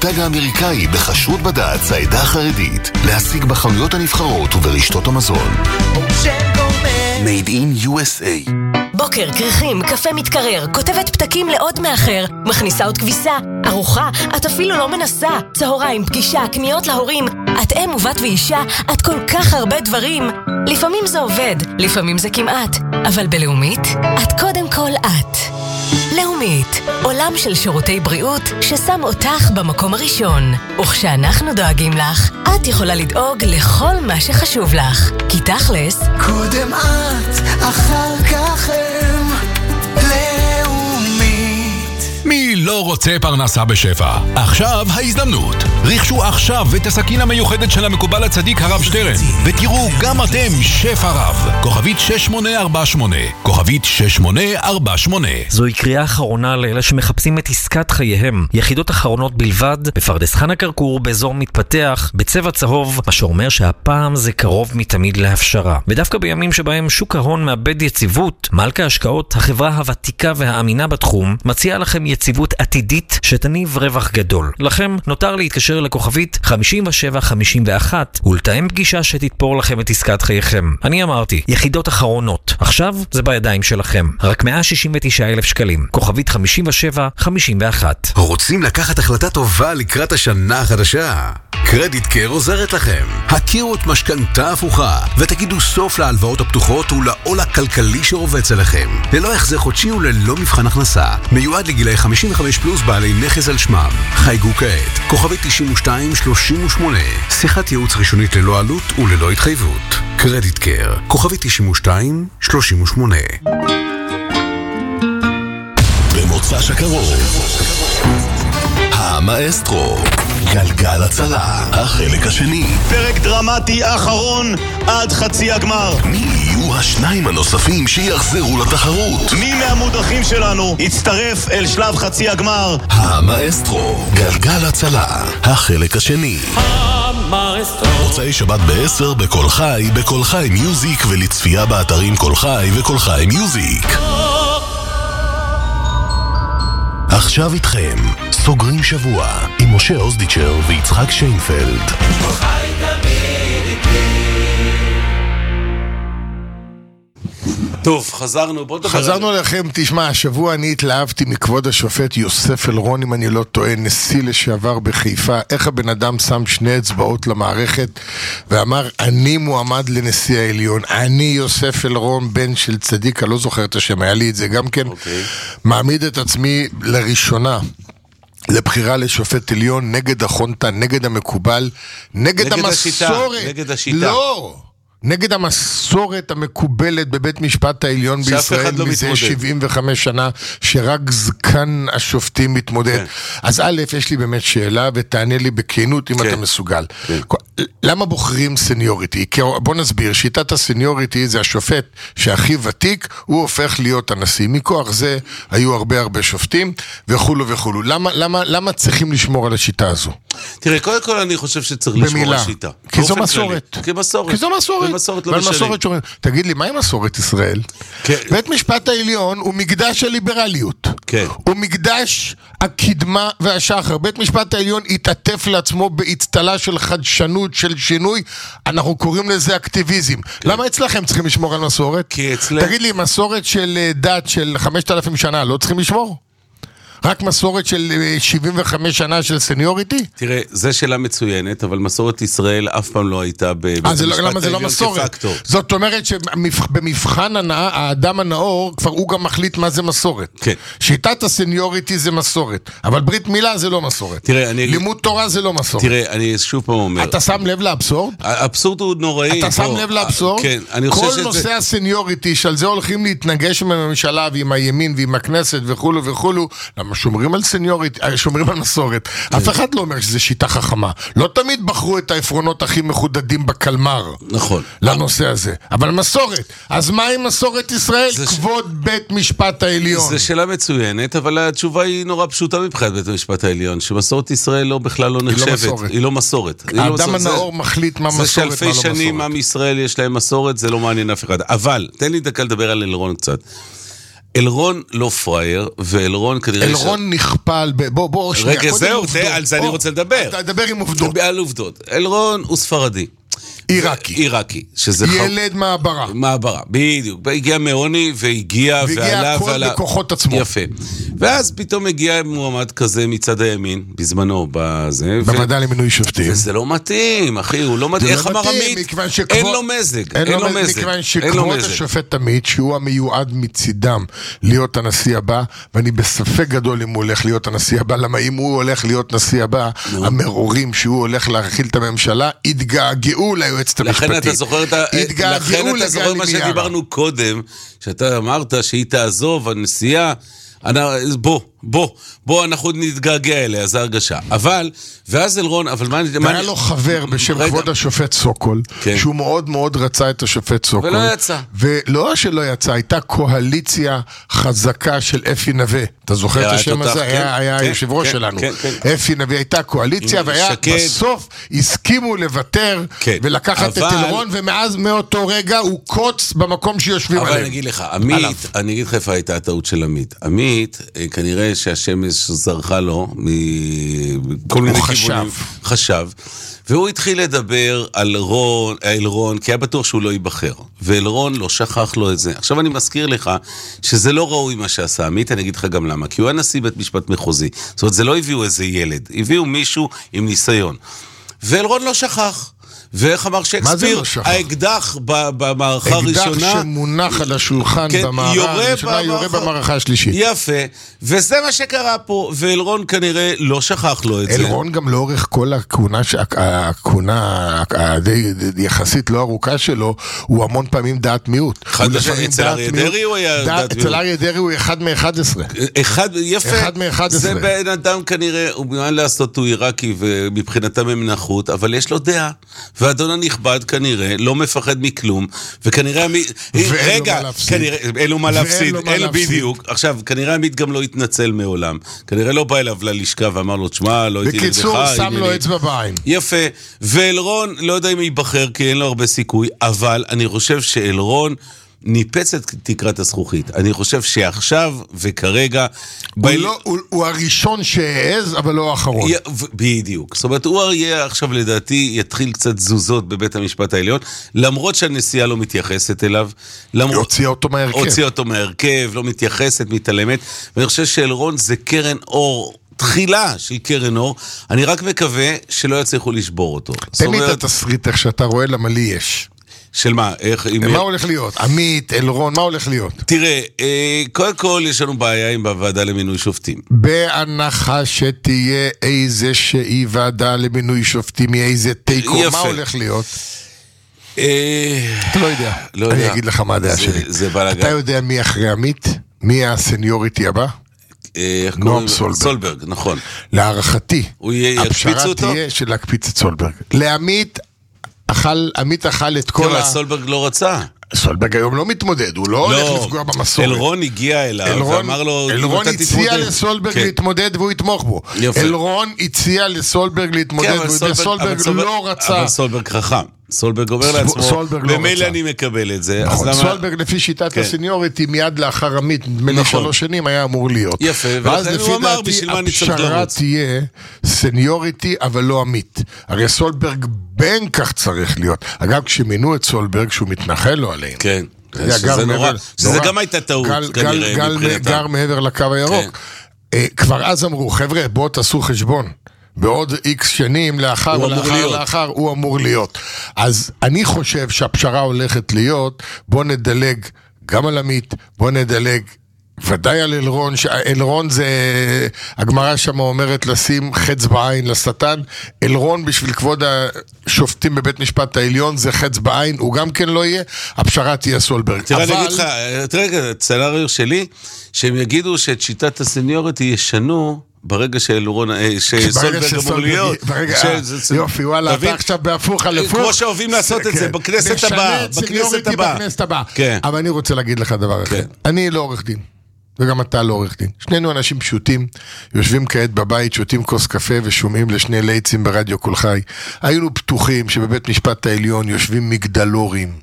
המותג האמריקאי בחשרות בד"ץ העדה החרדית, להשיג בחנויות הנבחרות וברשתות המזון. Made in יו אס איי. בוקר, קרחים, קפה מתקרר, כותבת פתקים לעוד מאחר, מכניסה עוד כביסה, ארוחה, את אפילו לא מנסה, צהריים, פגישה, קניות להורים, את אם ובת ואישה, את כל כך הרבה דברים. לפעמים זה עובד, לפעמים זה כמעט, אבל בלאומית, את קודם כל את. לאומית, עולם של שירותי בריאות ששם אותך במקום הראשון. וכשאנחנו דואגים לך, את יכולה לדאוג לכל מה שחשוב לך. כי תכלס, קודם את, אחר כך הם. לאומית. מי לא רוצה פרנסה בשפע? עכשיו ההזדמנות. רכשו עכשיו את הסכין המיוחדת של המקובל הצדיק הרב שטרן, ותראו גם אתם שפע רב. כוכבית שש שמונה ארבע שמונה, כוכבית שש שמונה ארבע שמונה. זוהי קריאה אחרונה לאלה שמחפשים את עסקת חייהם. יחידות אחרונות בלבד, בפרדס חנה כרכור, באזור מתפתח, בצבע צהוב, מה שאומר שהפעם זה קרוב מתמיד להפשרה. ודווקא בימים שבהם שוק ההון מאבד יציבות, מלכה השקעות, החברה הוותיקה והאמינה בתחום, מציעה לכם יציבות עתידית שתניב רווח גדול. לכם נותר להתקשר לכוכבית חמישים ושבע חמישים ואחת ולתאם פגישה שתתפור לכם את עסקת חייכם. אני אמרתי, יחידות אחרונות. עכשיו זה בידיים שלכם. רק מאה שישים ותשעה אלף שקלים. כוכבית חמישים ושבע חמישים ואחת. רוצים לקחת החלטה טובה לקראת השנה החדשה? קרדיט קר עוזרת לכם. הכירו את משכנתה הפוכה ותגידו סוף להלוואות הפתוחות ולעול הכלכלי שרובץ עליכם. ללא החזר חודשי וללא מבחן הכנסה. מיועד לגילי חמישים וחמש פלוס בעלי נכס על שמם. חייגו כעת. כוכבית תשעים ושתיים שלושים ושמונה. שיחת ייעוץ ראשונית ללא עלות וללא התחייבות. קרדיט קר. כוכבית תשעים ושתיים שלושים ושמונה. במוצ"ש הקרוב המאסטרו, גלגל הצלה, החלק השני. פרק דרמטי אחרון עד חצי הגמר. מי יהיו השניים הנוספים שיחזרו לתחרות? מי מהמודחים שלנו יצטרף אל שלב חצי הגמר? המאסטרו, גלגל הצלה, החלק השני. המאסטרו. מוצאי שבת בעשר בכל חי, בכל חי מיוזיק, ולצפייה באתרים כל חי וכל חי מיוזיק. עכשיו איתכם, סוגרים שבוע עם משה אוזדיצ'ר ויצחק שיינפלד. טוב, חזרנו, בוא נדבר. חזרנו לכם, תשמע, השבוע אני התלהבתי מכבוד השופט יוסף אלרון, אם אני לא טועה, נשיא לשעבר בחיפה, איך הבן אדם שם שני אצבעות למערכת ואמר, אני מועמד לנשיא העליון, אני יוסף אלרון, בן של צדיק, אני לא זוכר את השם, היה לי את זה גם כן, okay. מעמיד את עצמי לראשונה לבחירה לשופט עליון, נגד החונטה, נגד המקובל, נגד, נגד המסורת. השיטה, נגד השיטה. לא! נגד המסורת המקובלת בבית משפט העליון בישראל לא מזה מתמודד. שבעים וחמש שנה, שרק זקן השופטים מתמודד. כן. אז א', יש לי באמת שאלה, ותענה לי בכנות אם כן. אתה מסוגל. כן. למה בוחרים סניוריטי? בוא נסביר, שיטת הסניוריטי זה השופט שהכי ותיק, הוא הופך להיות הנשיא. מכוח זה היו הרבה הרבה שופטים, וכולו וכולו. למה, למה, למה צריכים לשמור על השיטה הזו? תראה, קודם כל אני חושב שצריך לשמור על השיטה. כי זו מסורת. כי מסורת. כי זו מסורת. מסורת לא משנה. תגיד לי, מה עם מסורת ישראל? בית משפט העליון הוא מקדש הליברליות. הוא מקדש הקדמה והשחר. בית משפט העליון התעטף לעצמו באצטלה של חדשנות, של שינוי. אנחנו קוראים לזה אקטיביזם. למה אצלכם צריכים לשמור על מסורת? תגיד לי, מסורת של דת של חמשת אלפים שנה לא צריכים לשמור? רק מסורת של שבעים וחמש שנה של סניוריטי? תראה, זו שאלה מצוינת, אבל מסורת ישראל אף פעם לא הייתה בבית המשפט העליון כפקטור. זאת אומרת שבמבחן האדם הנאור, כבר הוא גם מחליט מה זה מסורת. כן. שיטת הסניוריטי זה מסורת, אבל ברית מילה זה לא מסורת. תראה, אני... לימוד תורה זה לא מסורת. תראה, אני שוב פעם אומר... אתה שם לב לאבסורד? האבסורד הוא נוראי. אתה שם לב לאבסורד? כן, אני חושב שזה... כל נושא הסניוריטי, שעל זה הולכים להתנגש עם הממשלה ועם הימין ועם הכנסת וכולו וכולו, שומרים על סניורית, שומרים על מסורת. אף אחד לא אומר שזה שיטה חכמה. לא תמיד בחרו את העפרונות הכי מחודדים בקלמר. נכון. לנושא הזה. אבל מסורת. אז מה עם מסורת ישראל? כבוד בית משפט העליון. זו שאלה מצוינת, אבל התשובה היא נורא פשוטה מבחינת בית המשפט העליון, שמסורת ישראל לא בכלל לא נחשבת. היא לא מסורת. האדם הנאור מחליט מה מסורת, זה שאלפי שנים עם ישראל יש להם מסורת, זה לא מעניין אף אחד. אבל, תן לי דקה לדבר על אלרון קצת. אלרון לא פרייר, ואלרון כנראה... אלרון נכפל, בוא, בוא, שנייה. רגע, זהו, על זה אני רוצה לדבר. אתה מדבר עם עובדות. על עובדות. אלרון הוא ספרדי. עיראקי. עיראקי. ילד מעברה. מעברה, בדיוק. הגיע מעוני והגיע והגיע הכל בכוחות עצמו. יפה. ואז פתאום הגיע מועמד כזה מצד הימין, בזמנו, בזה. בוועדה למינוי שופטים. וזה לא מתאים, אחי, הוא לא מתאים. איך אמר עמית? אין לו מזג. אין לו מזג. מכיוון שכבוד השופט עמית, שהוא המיועד מצידם להיות הנשיא הבא, ואני בספק גדול אם הוא הולך להיות הנשיא הבא, למה אם הוא הולך להיות נשיא הבא, המרורים שהוא הולך להכיל את הממשלה, יתגעגעו ליועצת המשפטית. לכן אתה זוכר את ה... לכן אתה זוכר מה שדיברנו קודם, שאתה אמרת שהיא תעזוב, הנשיאה, בוא, בוא, בוא, אנחנו נתגעגע אליה, זו הרגשה. אבל, ואז אלרון, אבל מה... והיה לו חבר בשם כבוד השופט סוקול, שהוא מאוד מאוד רצה את השופט סוקול. ולא יצא. ולא שלא יצא, הייתה קואליציה חזקה של אפי נווה. אתה זוכר את השם הזה? היה היושב ראש שלנו. אפי נווה הייתה קואליציה, והיה בסוף הסכימו לוותר ולקחת את אלרון, ומאז מאותו רגע הוא קוץ במקום שיושבים עליהם. אבל אני אגיד לך, עמית, אני אגיד לך איפה הייתה הטעות של עמית. עמית, כנראה שהשמש זרחה לו מכל מיני כיוונים. חשב. והוא התחיל לדבר על רון, אלרון, כי היה בטוח שהוא לא ייבחר. ואלרון לא שכח לו את זה. עכשיו אני מזכיר לך שזה לא ראוי מה שעשה עמית, אני אגיד לך גם למה. כי הוא היה נשיא בית משפט מחוזי. זאת אומרת, זה לא הביאו איזה ילד. הביאו מישהו עם ניסיון. ואלרון לא שכח. ואיך אמר שייקספיר, האקדח במערכה הראשונה, אקדח שמונח על השולחן במערכה הראשונה, יורה במערכה השלישית. יפה, וזה מה שקרה פה, ואלרון כנראה לא שכח לו את זה. אלרון גם לאורך כל הכהונה, הכהונה הדי יחסית לא ארוכה שלו, הוא המון פעמים דעת מיעוט. אצל אריה דרעי הוא היה דעת מיעוט. אצל אריה דרעי הוא אחד מאחד עשרה. יפה, אחד מאחד עשרה. זה בן אדם כנראה, הוא מיועד לעשות, הוא עיראקי, ומבחינתם הם נחות, אבל יש לו דעה. והאדון הנכבד כנראה לא מפחד מכלום, וכנראה... רגע, אין לו מה להפסיד, אין לו בדיוק. עכשיו, כנראה עמית גם לא התנצל מעולם. כנראה לא בא אליו ללשכה ואמר לו, תשמע, לא הייתי נגדך. בקיצור, שם לו אצבע בעין. יפה. ואלרון, לא יודע אם ייבחר, כי אין לו הרבה סיכוי, אבל אני חושב שאלרון ניפץ את תקרת הזכוכית. אני חושב שעכשיו וכרגע... הוא, לא, הוא, הוא הראשון שהעז, אבל לא האחרון. בדיוק. זאת אומרת, הוא יהיה עכשיו לדעתי, יתחיל קצת זוזות בבית המשפט העליון, למרות שהנשיאה לא מתייחסת אליו. למרות, הוציאה אותו מהרכב. הוציאה אותו מהרכב, לא מתייחסת, מתעלמת. ואני חושב שאלרון זה קרן אור... תחילה של קרן אור, אני רק מקווה שלא יצליחו לשבור אותו. תן לי את התסריט איך שאתה רואה למה לי יש. של מה? איך, מה הולך להיות? עמית, אלרון, מה הולך להיות? תראה, אה, קודם כל יש לנו בעיה עם בוועדה למינוי שופטים. בהנחה שתהיה איזה שהיא ועדה למינוי שופטים, איזה תיקו, יפה. מה הולך להיות? אתה לא יודע. לא אני יודע. אגיד לך מה הדעה זה, שלי. זה בלגן. אתה יודע מי אחרי עמית? מי הסניוריטי הבא? נועם סולברג. סולברג, נכון. להערכתי, הוא יקפיץ אותו? הפשרה תהיה של להקפיץ את סולברג. לעמית, אכל, עמית אכל את כל ה... סולברג לא רצה. סולברג היום לא מתמודד, הוא לא הולך לפגוע במסורת. אלרון הגיע אליו ואמר לו... אלרון הציע לסולברג להתמודד והוא יתמוך בו. אלרון הציע לסולברג להתמודד וסולברג לא רצה. אבל סולברג חכם. סולברג אומר לעצמו, במילא אני מקבל את זה. נכון, סולברג לפי שיטת הסניוריטי מיד לאחר עמית, מלא שלוש שנים היה אמור להיות. יפה, ולכן הוא אמר בשביל מה אני צריך לרוץ. הפשרה תהיה סניוריטי אבל לא עמית. הרי סולברג בין כך צריך להיות. אגב, כשמינו את סולברג שהוא מתנחל לו עליהם. כן, שזה נורא. שזה גם הייתה טעות כנראה מבחינתם. גר מעבר לקו הירוק. כבר אז אמרו, חבר'ה, בואו תעשו חשבון. בעוד איקס שנים לאחר ולאחר לאחר הוא אמור להיות. אז אני חושב שהפשרה הולכת להיות, בוא נדלג גם על עמית, בוא נדלג ודאי על אלרון, אלרון זה, הגמרא שם אומרת לשים חץ בעין לשטן, אלרון בשביל כבוד השופטים בבית משפט העליון זה חץ בעין, הוא גם כן לא יהיה, הפשרה תהיה סולברג. תראה, אני אגיד לך, תראה, הצלריר שלי, שהם יגידו שאת שיטת הסניוריטי ישנו, ברגע שאלרון, שסולברג אמור להיות. יופי, וואלה, אתה עכשיו בהפוך על הפוך. כמו שאוהבים לעשות את זה, בכנסת הבאה. בכנסת הבאה. אבל אני רוצה להגיד לך דבר אחר. אני לא עורך דין, וגם אתה לא עורך דין. שנינו אנשים פשוטים, יושבים כעת בבית, שותים כוס קפה ושומעים לשני ליצים ברדיו כל חי. היינו פתוחים שבבית משפט העליון יושבים מגדלורים.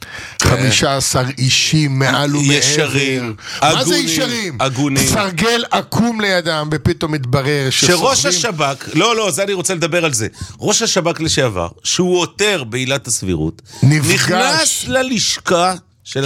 חמישה עשר אישים מעל ומעבר. ישרים, מה זה ישרים? הגונים. סרגל עקום לידם, ופתאום מתברר שראש השב"כ, לא, לא, זה אני רוצה לדבר על זה. ראש השב"כ לשעבר, שהוא עותר בעילת הסבירות, נכנס ללשכה,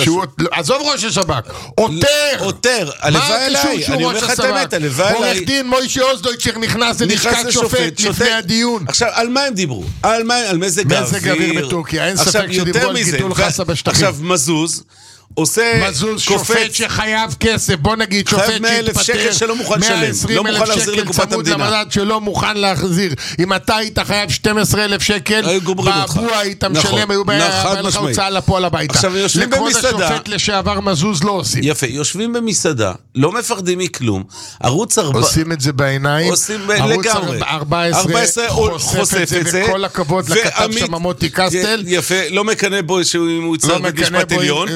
עזוב ראש השב"כ, עותר עותר, הלוואי אליי, אני אומר לך את האמת, הלוואי אליי. עורך דין מוישה אוזדויצ'ר נכנס ללשכת שופט לפני הדיון. עכשיו, על מה הם דיברו? על מזג האוויר? מזג האוויר בטורקיה, אין ספק שדיברו על גידול חסה בשטחים. עכשיו, מזוז עושה מזוז שופט שחייב כסף, בוא נגיד שופט שהתפטר מאה ועשרים אלף שקל צמוד למדד שלא מוכן להחזיר. אם אתה היית חייב שנים עשר אלף שקל באבוע היית משלם, היו לך הוצאה לפועל הביתה. לכבוד השופט לשעבר מזוז לא עושים. יפה, יושבים במסעדה, לא מפחדים מכלום, ערוץ ארבע עושים את זה בעיניים, ערוץ ארבע עשרה חושף את זה, וכל הכבוד לכתב שם מוטי קסטל, יפה, לא מקנה בו שהוא יצטרך בית משפט עליון,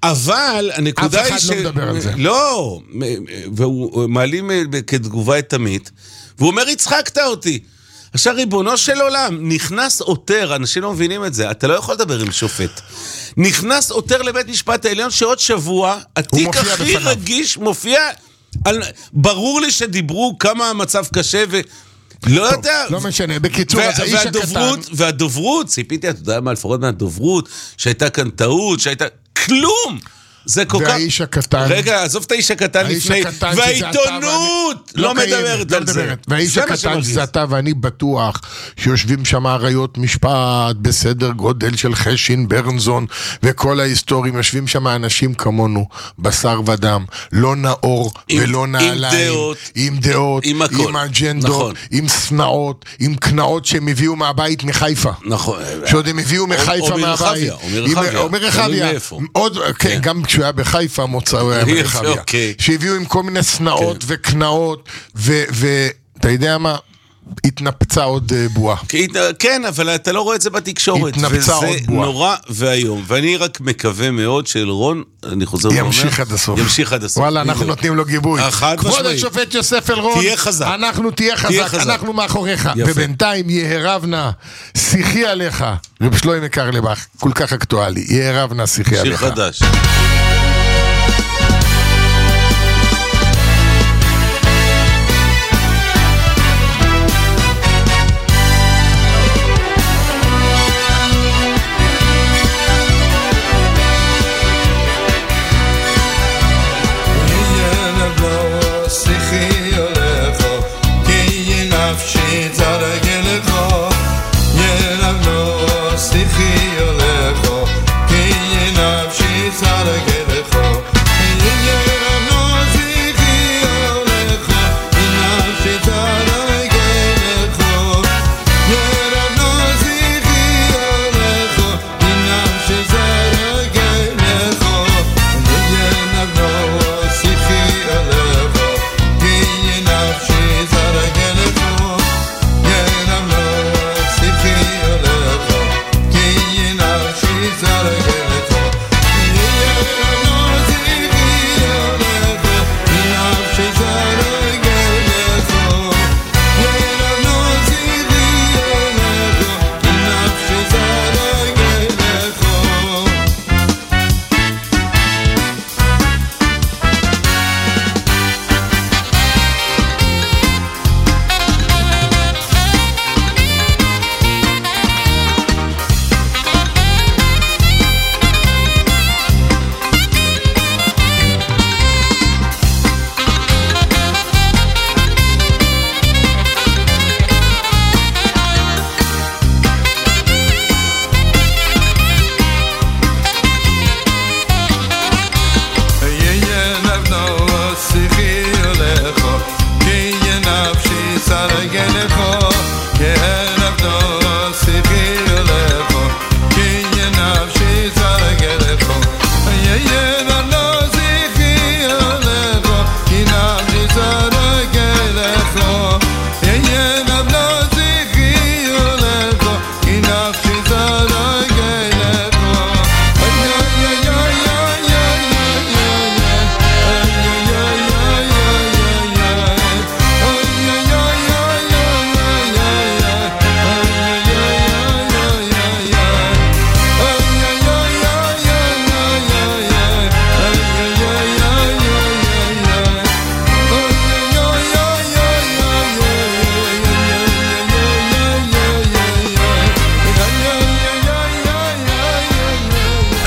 אבל הנקודה היא ש... אף אחד לא מדבר על זה. לא, והוא מעלים כתגובה את תמית, והוא אומר, הצחקת אותי. עכשיו, ריבונו של עולם, נכנס עותר, אנשים לא מבינים את זה, אתה לא יכול לדבר עם שופט. נכנס עותר לבית משפט העליון, שעוד שבוע, התיק הכי רגיש מופיע, על... ברור לי שדיברו כמה המצב קשה ו... לא יודע. לא משנה, בקיצור, אז האיש הקטן... והדוברות, ציפיתי, אתה יודע מה, לפחות מהדוברות, שהייתה כאן טעות, שהייתה... כלום! זה כל כך... והאיש הקטן... רגע, עזוב את האיש הקטן לפני... והעיתונות לא מדברת על זה. והאיש הקטן שזה אתה, ואני בטוח שיושבים שם עריות משפט בסדר גודל של חשין ברנזון, וכל ההיסטורים, יושבים שם אנשים כמונו, בשר ודם, לא נאור ולא נעליים, עם דעות, עם אג'נדות, עם סנאות, עם קנאות שהם הביאו מהבית מחיפה. נכון. שעוד הם הביאו מחיפה מהבית. אומר רחביה. עוד, כן, גם כשהוא היה בחיפה מוצא, הוא היה ברחביה. שהביאו עם כל מיני סנאות וקנאות, ואתה יודע מה? התנפצה עוד בועה. כן, אבל אתה לא רואה את זה בתקשורת. התנפצה עוד בועה. וזה נורא והיום. ואני רק מקווה מאוד שאלרון, אני חוזר ואומר, ימשיך עד הסוף. ימשיך עד הסוף. וואלה, אנחנו נותנים לו גיבוי. כבוד השופט יוסף אלרון, תהיה חזק. אנחנו תהיה חזק, אנחנו מאחוריך. ובינתיים יהרב נא, שיחי עליך. רב שלוים קרליבך, כל כך אקטואלי. יהרב נא, שיחי עליך. שיר חדש. Gotta get it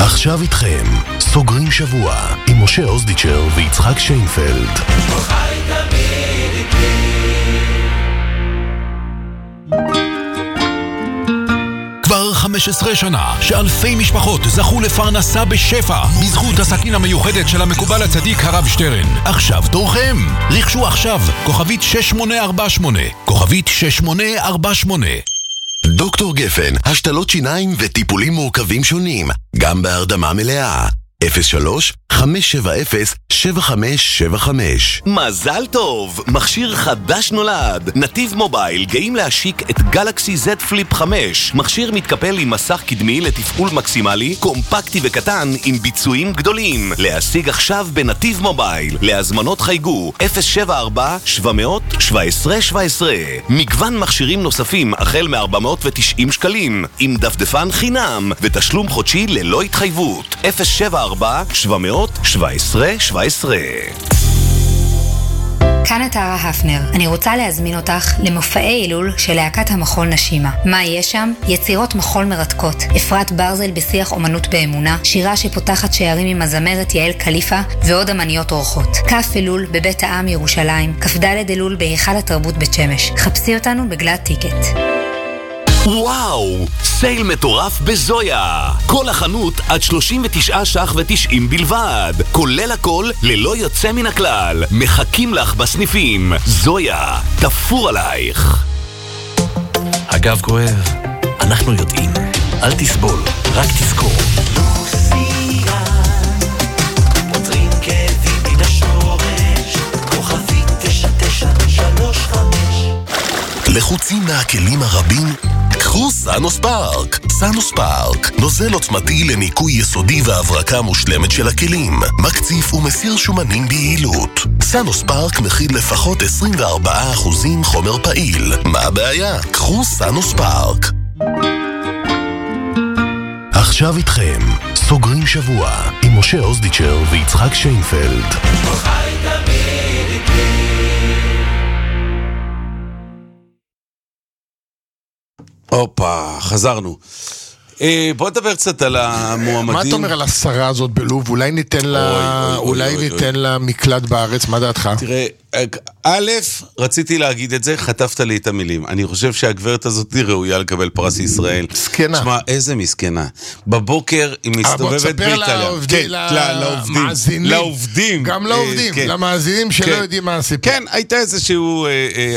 עכשיו איתכם, סוגרים שבוע עם משה אוזדיצ'ר ויצחק שיינפלד. כבר חמש עשרה שנה שאלפי משפחות זכו לפרנסה בשפע בזכות הסכין המיוחדת של המקובל הצדיק הרב שטרן. עכשיו תורכם. רכשו עכשיו כוכבית שש שמונה ארבע שמונה, כוכבית שש שמונה ארבע שמונה. דוקטור גפן, השתלות שיניים וטיפולים מורכבים שונים, גם בהרדמה מלאה. אפס שלוש חמש שבע אפס שבע חמש שבע חמש. מזל טוב! מכשיר חדש נולד. נתיב מובייל גאים להשיק את גלקסי Z פליפ חמש. מכשיר מתקפל עם מסך קדמי לתפעול מקסימלי, קומפקטי וקטן עם ביצועים גדולים. להשיג עכשיו בנתיב מובייל. להזמנות חייגו אפס שבע ארבע שבע שבע עשרה שבע עשרה. מגוון מכשירים נוספים החל מ-ארבע מאות ותשעים שקלים עם דפדפן חינם ותשלום חודשי ללא התחייבות. אפס שבע ארבע שבע שבע עשרה שבע עשרה. כאן אתרה הפנר. אני רוצה להזמין אותך למופעי אילול של להקת המחול נשימה. מה יהיה שם? יצירות מחול מרתקות. אפרת ברזל בשיח אומנות באמונה, שירה שפותחת שערים עם הזמרת יעל קליפה ועוד אמניות אורחות. כף אילול בבית העם ירושלים, כ"ד אילול בהיכל התרבות בית שמש. חפשי אותנו בגלת טיקט. וואו, סייל מטורף בזויה. כל החנות עד שלושים ותשעה ש"ח ותשעים בלבד, כולל הכל ללא יוצא מן הכלל. מחכים לך בסניפים. זויה, תפור עלייך. הגב כואב, אנחנו יודעים. אל תסבול, רק תזכור. לוסיה, פותרים כאבים מן השורש, כוכבית תשע תשע שלוש חמש. לחוצים מהכלים הרבים? קחו סאנוס פארק. סאנוס פארק, נוזל עוצמתי לניקוי יסודי והברקה מושלמת של הכלים, מקציף ומסיר שומנים ביעילות. סאנוס פארק מכיל לפחות עשרים וארבעה אחוז חומר פעיל. מה הבעיה? קחו סאנוס פארק. עכשיו איתכם, סוגרים שבוע עם משה אוזדיצ'ר ויצחק שיינפלד. הופה, חזרנו. אה, בוא נדבר קצת על המועמדים. מה אתה אומר על השרה הזאת בלוב? אולי ניתן לה, אולי ניתן לה מקלט בארץ, מה דעתך? תראה, א', רציתי להגיד את זה, חטפת לי את המילים. אני חושב שהגברת הזאת ראויה לקבל פרס ישראל. מסכנה. תשמע, איזה מסכנה. בבוקר היא מסתובבת באיטליה. כן, לעובדים. לעובדים. גם לעובדים, למאזינים שלא יודעים מה הסיפור. כן, הייתה איזשהו,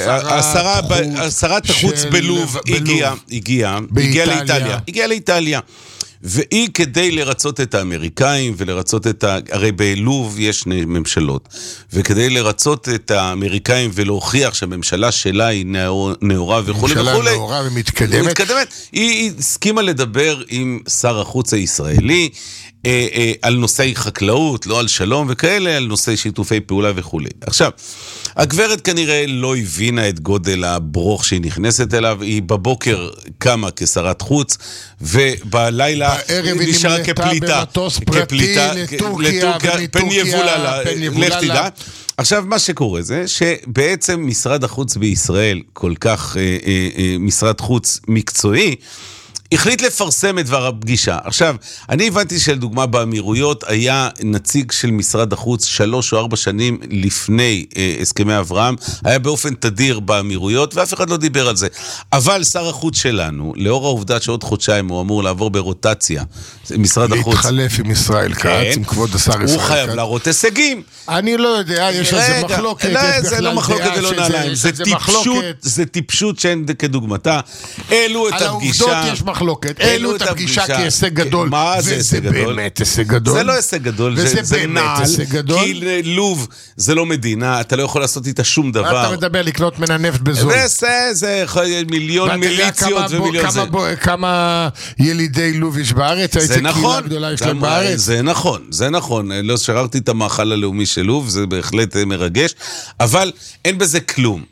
שרת החוץ בלוב הגיעה, הגיעה, הגיעה לאיטליה. הגיעה לאיטליה. והיא כדי לרצות את האמריקאים ולרצות את ה... הרי בלוב יש שני ממשלות, וכדי לרצות את האמריקאים ולהוכיח שהממשלה שלה היא נאורה וכו' וכו'. ממשלה נאורה ומתקדמת. ומתקדמת. היא, היא הסכימה לדבר עם שר החוץ הישראלי אה, אה, על נושאי חקלאות, לא על שלום וכאלה, על נושאי שיתופי פעולה וכו'. עכשיו, הגברת כנראה לא הבינה את גודל הברוך שהיא נכנסת אליו, היא בבוקר קמה כשרת חוץ, ובלילה היא נשארה כפליטה, במטוס פרטי לטורקיה, פן יבולה, לך תדע. עכשיו, מה שקורה זה שבעצם משרד החוץ בישראל, כל כך אה, אה, אה, משרד חוץ מקצועי, החליט לפרסם את דבר הפגישה. עכשיו, אני הבנתי שלדוגמה באמירויות היה נציג של משרד החוץ שלוש או ארבע שנים לפני אה, הסכמי אברהם, היה באופן תדיר באמירויות, ואף אחד לא דיבר על זה. אבל שר החוץ שלנו, לאור העובדה שעוד חודשיים הוא אמור לעבור ברוטציה, משרד החוץ... להתחלף עם ישראל כץ, כן, עם כבוד השר ישראל כץ. הוא חייב להראות הישגים. אני לא יודע, יש על זה מחלוקת. לא, זה לא מחלוקת ולא נעליים. זה טיפשות, זה טיפשות שאין כדוגמתה. העלו את הפגישה. על העובדות יש מחלוקת. העלו את הפגישה כהישג גדול. מה זה הישג גדול? וזה באמת הישג גדול. זה לא הישג גדול, זה באמת הישג גדול. כי לוב זה לא מדינה, אתה לא יכול לעשות איתה שום דבר. אתה מדבר לקנות מן הנפט בזול. זה, זה מיליון מיליציות ומיליון זה. כמה ילידי לוב יש בארץ? זה נכון. בארץ. זה נכון, זה נכון. לא שררתי את המאכל הלאומי של לוב, זה בהחלט מרגש, אבל אין בזה כלום.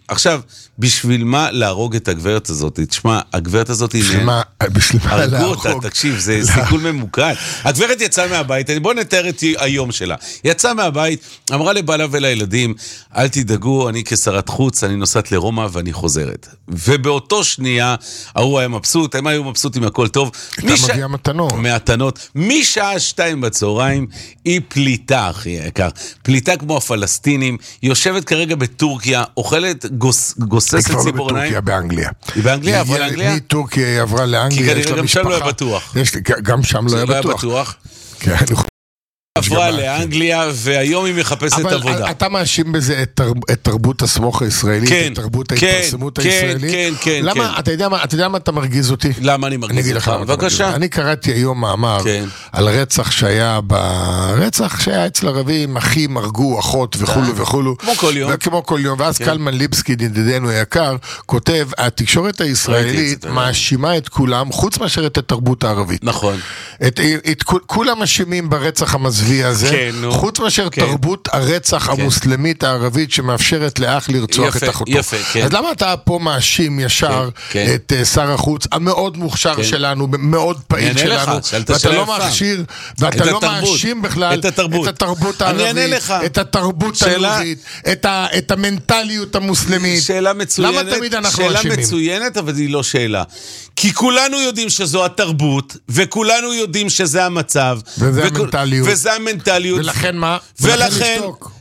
עכשיו, בשביל מה להרוג את הגברת הזאת? תשמע, הגברת הזאת היא... בשביל מה, בשביל מה להרוג? הרגו אותה, תקשיב, זה סיכול ממוקד. הגברת יצאה מהבית, בוא נתאר את היום שלה. יצאה מהבית, אמרה לבעלה ולילדים, אל תדאגו, אני כשרת חוץ, אני נוסעת לרומא ואני חוזרת. ובאותו שנייה, ההוא היה מבסוט, הם היו מבסוטים, הכל טוב. אתה מביאה מתנות. מתנות. משעה שתיים בצהריים, היא פליטה, אחי יקר. פליטה כמו הפלסטינים, יושבת כרגע בטורקיה, אוכלת גוס, גוססת ציפורניים. היא כבר לא בטורקיה, באנגליה. היא באנגליה, עברה לאנגליה? מטורקיה היא עברה לאנגליה, כי כנראה גם שם לא היה בטוח. גם שם לא היה בטוח. כן, עברה לאנגליה, והיום היא מחפשת עבודה. אבל אתה מאשים בזה את תרבות הסמוך הישראלית, את תרבות ההתפרסמות הישראלית? כן, כן, כן. אתה יודע מה אתה מרגיז אותי? למה אני מרגיז אותך? בבקשה. אני קראתי היום מאמר על רצח שהיה, ברצח שהיה אצל ערבים, אחים הרגו, אחות וכולו וכולו. כמו כל יום. כמו כל יום, ואז קלמן ליבסקי, ידידנו היקר, כותב, התקשורת הישראלית מאשימה את כולם, חוץ מאשר את התרבות הערבית. נכון. כולם מאשימים ברצח המזוויע הזה, כן, חוץ מאשר כן. תרבות הרצח כן. המוסלמית הערבית שמאפשרת לאח לרצוח יפה, את אחותו. יפה, כן. אז למה אתה פה מאשים ישר כן, כן. את uh, שר החוץ המאוד מוכשר כן. שלנו, מאוד פעיל שלנו, ואתה לא מכשיר, ואתה לא מאשים בכלל את התרבות, את התרבות הערבית, את התרבות היהודית, את, ה, את המנטליות המוסלמית. שאלה מצוינת, למה תמיד אנחנו שאלה מאשימים? מצוינת, אבל היא לא שאלה. כי כולנו יודעים שזו התרבות, וכולנו יודעים שזה המצב. וזה וכ... המנטליות. וזה המנטליות. ולכן מה? ולכן,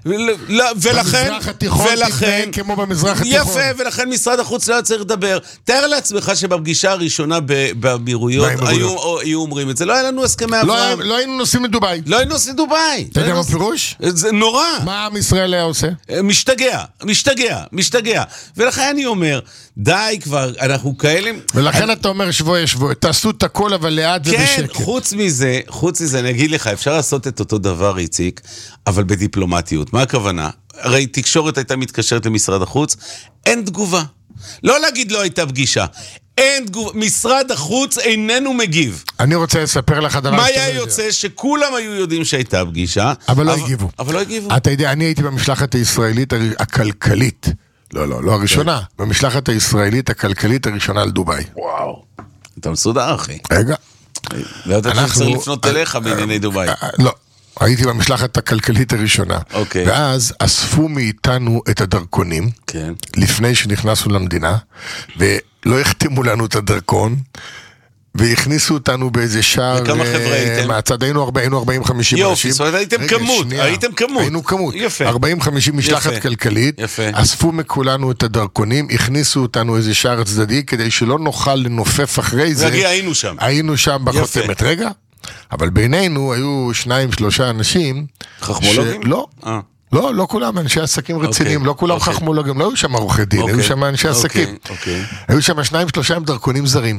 ולכן, במזרח התיכון תתנהג כמו במזרח התיכון. יפה, ולכן משרד החוץ לא צריך לדבר. תאר לעצמך שבפגישה הראשונה באמירויות היו אומרים את זה. לא היה לנו הסכמי אברהם. לא היינו נוסעים לדוביי. לא היינו נוסעים לדוביי. אתה יודע מה פירוש? זה נורא. מה עם ישראל היה עושה? משתגע, משתגע, משתגע. ולכן אני אומר, די כבר, אנחנו כאלה... ולכן אתה אומר שבוע שבוע, תעשו את הכל אבל לאט ובשקט. כן, חוץ מזה, חוץ מזה, אני אגיד לך, אפשר לעשות את אותו דבר, איציק, אבל בדיפלומטיות. מה הכוונה? הרי תקשורת הייתה מתקשרת למשרד החוץ, אין תגובה. לא להגיד לא הייתה פגישה. אין תגובה. משרד החוץ איננו מגיב. אני רוצה לספר לך דבר... מה היה יוצא? שכולם היו יודעים שהייתה פגישה. אבל לא הגיבו. אבל לא הגיבו. אתה יודע, אני הייתי במשלחת הישראלית הכלכלית. לא, לא, לא הראשונה. במשלחת הישראלית הכלכלית הראשונה לדוביי. וואו. אתה מסודר, אחי. רגע. לא יודעת שצריך לפנות אליך בענייני דוביי. לא. הייתי במשלחת הכלכלית הראשונה. אוקיי. ואז אספו מאיתנו את הדרכונים. כן. לפני שנכנסנו למדינה. ולא החתימו לנו את הדרכון. והכניסו אותנו באיזה שער... וכמה חבר'ה הייתם? מהצד, היינו ארבעים חמישים אנשים. יופי, זאת אומרת, הייתם כמות, הייתם כמות. היינו כמות. יפה. ארבעים חמישים משלחת כלכלית. יפה. אספו מכולנו את הדרכונים, הכניסו אותנו איזה שער צדדי, כדי שלא נוכל לנופף אחרי זה. רגע, היינו שם. היינו שם בחותמת. רגע, אבל בינינו היו שניים, שלושה אנשים... חכמולוגים? לא. אה. לא, לא כולם אנשי עסקים רציניים, לא כולם חכמולוגים, לא היו שם עורכי דין, היו שם אנשי עסקים. היו שם שניים, שלושה עם דרכונים זרים.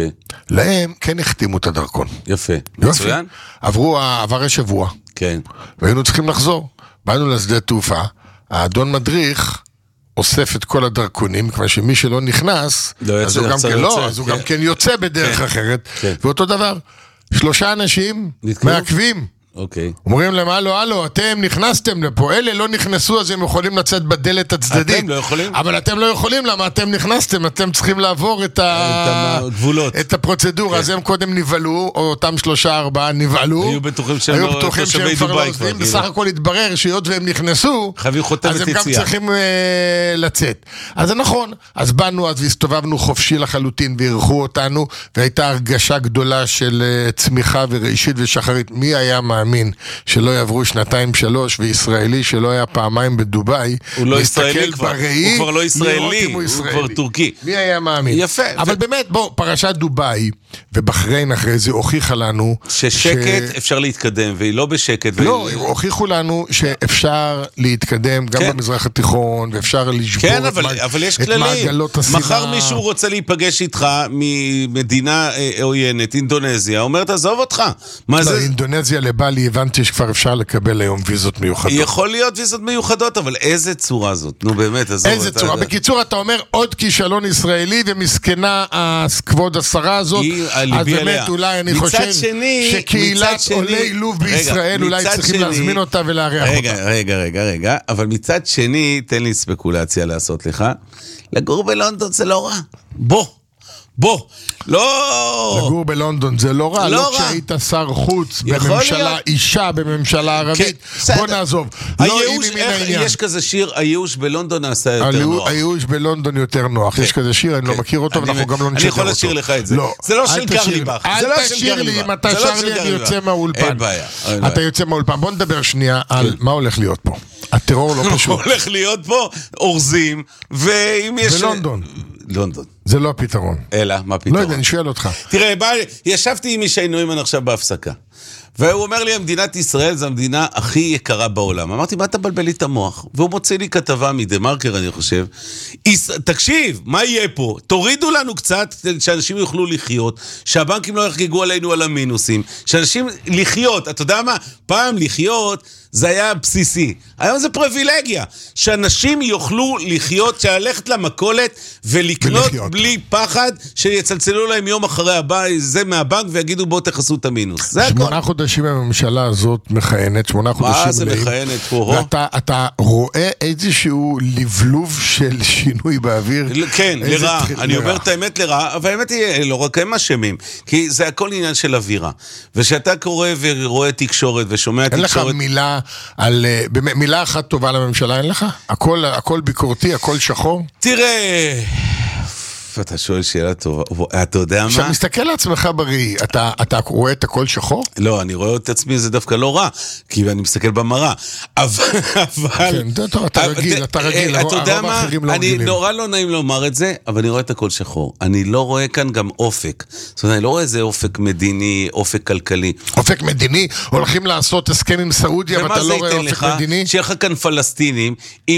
להם כן החתימו את הדרכון. יפה. מצוין? עברו, עבר השבוע. כן. והיינו צריכים לחזור. באנו לשדה תעופה, האדון מדריך אוסף את כל הדרכונים, כבר שמי שלא נכנס, אז הוא גם כן לא, אז הוא גם כן יוצא בדרך אחרת. ואותו דבר, שלושה אנשים מעכבים. אוקיי. אומרים להם, הלו, הלו, אתם נכנסתם לפה, אלה לא נכנסו, אז הם יכולים לצאת בדלת הצדדית. אתם לא יכולים? אבל אתם לא יכולים, למה אתם נכנסתם, אתם צריכים לעבור את הגבולות. את הפרוצדורה, אז הם קודם נבעלו, או אותם שלושה ארבעה נבעלו. היו בטוחים שהם תושבי דוביי כבר. בסך הכל התברר שהיות והם נכנסו, אז הם גם צריכים לצאת. אז זה נכון, אז באנו, אז הסתובבנו חופשי לחלוטין, והרחו אותנו, והייתה הרגשה גדולה של צמיחה וראשית ושחרית. מי היה מאמין שלא יעברו שנתיים שלוש, וישראלי שלא היה פעמיים בדוביי, הוא לא ישראלי כבר, הוא כבר לא ישראלי, הוא כבר טורקי. מי היה מאמין? יפה. אבל באמת, בוא, פרשת דוביי, ובחריין אחרי זה הוכיחה לנו... ששקט אפשר להתקדם, והיא לא בשקט. לא, הוכיחו לנו שאפשר להתקדם גם במזרח התיכון, ואפשר לשבור את מעגלות השנאה. מחר מישהו רוצה להיפגש איתך ממדינה עוינת, אינדונזיה, אומר, תעזוב אותך. לא, אינדונזיה לבד לי, הבנתי שכבר אפשר לקבל היום ויזות מיוחדות. יכול להיות ויזות מיוחדות, אבל איזה צורה זאת? נו באמת, איזה צורה? בקיצור, אתה אומר עוד כישלון ישראלי, ומסכנה כבוד השרה הזאת, אז באמת אולי אני חושב שקהילת עולי לוב בישראל, אולי צריכים להזמין אותה ולארח אותה. רגע, רגע, רגע, רגע, אבל מצד שני, תן לי ספקולציה לעשות לך, לגור בלונדון זה לא רע. בוא. בוא, לא... לגור בלונדון זה לא רע, לא כשהיית שר חוץ בממשלה, אישה בממשלה ערבית, בוא נעזוב. יש כזה שיר, הייאוש בלונדון נעשה יותר נוח. הייאוש בלונדון יותר נוח, יש כזה שיר, אני לא מכיר אותו, ואנחנו גם לא נשאר אותו. אני יכול לשיר לך את זה. זה לא של קרליבך. אל תשאיר לי, אם אתה שר לי, אני יוצא מהאולפן. אין בעיה. אתה יוצא מהאולפן. בוא נדבר שנייה על מה הולך להיות פה. הטרור לא פשוט. מה הולך להיות פה? אורזים, ואם יש... בלונדון. לונדון. זה לא הפתרון. אלא, מה פתרון? לא יודע, אני שואל אותך. תראה, בא, ישבתי עם ישי נוימן עכשיו בהפסקה, והוא אומר לי, מדינת ישראל זו המדינה הכי יקרה בעולם. אמרתי, מה אתה בלבל לי את המוח? והוא מוצא לי כתבה מדה מרקר, אני חושב. תקשיב, מה יהיה פה? תורידו לנו קצת, שאנשים יוכלו לחיות, שהבנקים לא יחגגו עלינו על המינוסים, שאנשים לחיות, אתה יודע מה? פעם לחיות... זה היה בסיסי. היום זה פריבילגיה. שאנשים יוכלו לחיות, שהלכת למכולת ולקנות בלי פחד, שיצלצלו להם יום אחרי הבא, זה מהבנק, ויגידו בוא תחסו את המינוס. שמונה חודשים הממשלה הזאת מכהנת, שמונה חודשים מה זה מכהנת פה? ואתה רואה איזשהו לבלוב של שינוי באוויר? כן, לרע. אני אומר את האמת לרע, אבל האמת היא, לא רק הם אשמים, כי זה הכל עניין של אווירה. ושאתה קורא ורואה תקשורת ושומע תקשורת... אין לך מילה על... מילה אחת טובה לממשלה אין לך? הכל, הכל ביקורתי, הכל שחור? תראה... אתה שואל שאלה טובה, אתה יודע מה? כשאתה מסתכל לעצמך בראי, אתה, אתה רואה את הכל שחור? לא, אני רואה את עצמי, זה דווקא לא רע, כי אני מסתכל במראה, אבל... כן, אתה רגיל, אתה רגיל, אתה יודע מה? אני נורא לא נעים לומר את זה, אבל אני רואה את הכל שחור. אני לא רואה כאן גם אופק. זאת אומרת, אני לא רואה איזה אופק מדיני, אופק כלכלי. אופק מדיני? הולכים לעשות הסכם עם סעודיה, ואתה לא רואה אופק מדיני? שיהיה לך כאן פלסטינים,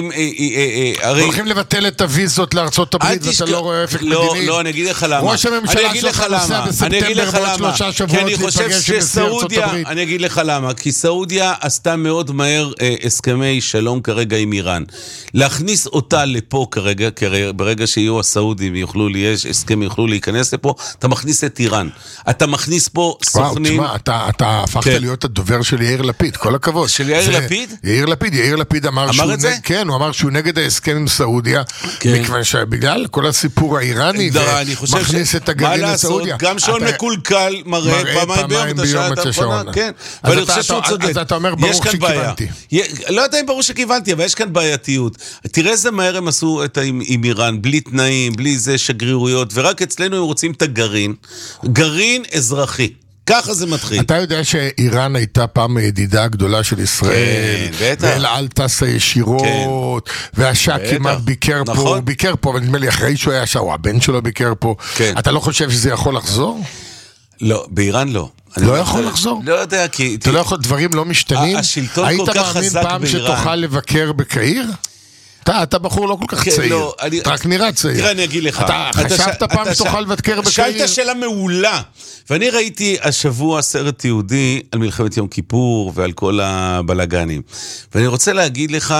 הולכים לבטל את הוויזות לארצות הברית, ואתה לא רואה אופק לא, לא, אני אגיד לך למה. ראש הממשלה שלך נוסע בספטמבר בעוד שלושה שבועות להיפגש עם נשיא ארצות הברית. אני אגיד לך למה, כי סעודיה עשתה מאוד מהר אה, הסכמי שלום כרגע עם איראן. להכניס אותה לפה כרגע, כי ברגע שיהיו הסעודים יוכלו, יש הסכם יוכלו להיכנס לפה, אתה מכניס את איראן. אתה מכניס פה סוכנים... וואו, תשמע, אתה, אתה הפכת כן. להיות הדובר של יאיר לפיד, כל הכבוד. של יאיר זה, לפיד? יאיר לפיד, יאיר לפיד אמר, אמר שהוא את זה? נג, כן, הוא אמר שהוא נגד ההסכם עם סעודיה, כן. מכיוון שבגלל כל הסיפור האיראני, ומכניס את הגרעין לסעודיה. גם שעון מקולקל מראה פעמיים ביום את השעה האחרונה. כן, ואני חושב שהוא צודק. אז אתה אומר, ברוך שכיוונתי. לא יודע אם ברור שכיוונתי, אבל יש כאן בעייתיות. תראה איזה מהר הם עשו עם איראן, בלי תנאים, בלי זה שגרירויות, ורק אצלנו הם רוצים את הגרעין. גרעין אזרחי. ככה זה מתחיל. אתה יודע שאיראן הייתה פעם ידידה הגדולה של ישראל, ואל טסה ישירות, והשאה כמעט ביקר פה, הוא ביקר פה, ונדמה לי אחרי שהוא היה שעה, או הבן שלו ביקר פה. אתה לא חושב שזה יכול לחזור? לא, באיראן לא. לא יכול לחזור? לא יודע, כי... אתה לא יכול, דברים לא משתנים? השלטון כל כך חזק באיראן. היית מאמין פעם שתוכל לבקר בקהיר? אתה, אתה בחור לא כל כך צעיר, אתה רק נראה צעיר. תראה, אני אגיד לך. אתה חשבת פעם שתוכל לבקר בקהיר? שאלת שאלה מעולה. ואני ראיתי השבוע סרט תיעודי על מלחמת יום כיפור ועל כל הבלגנים. ואני רוצה להגיד לך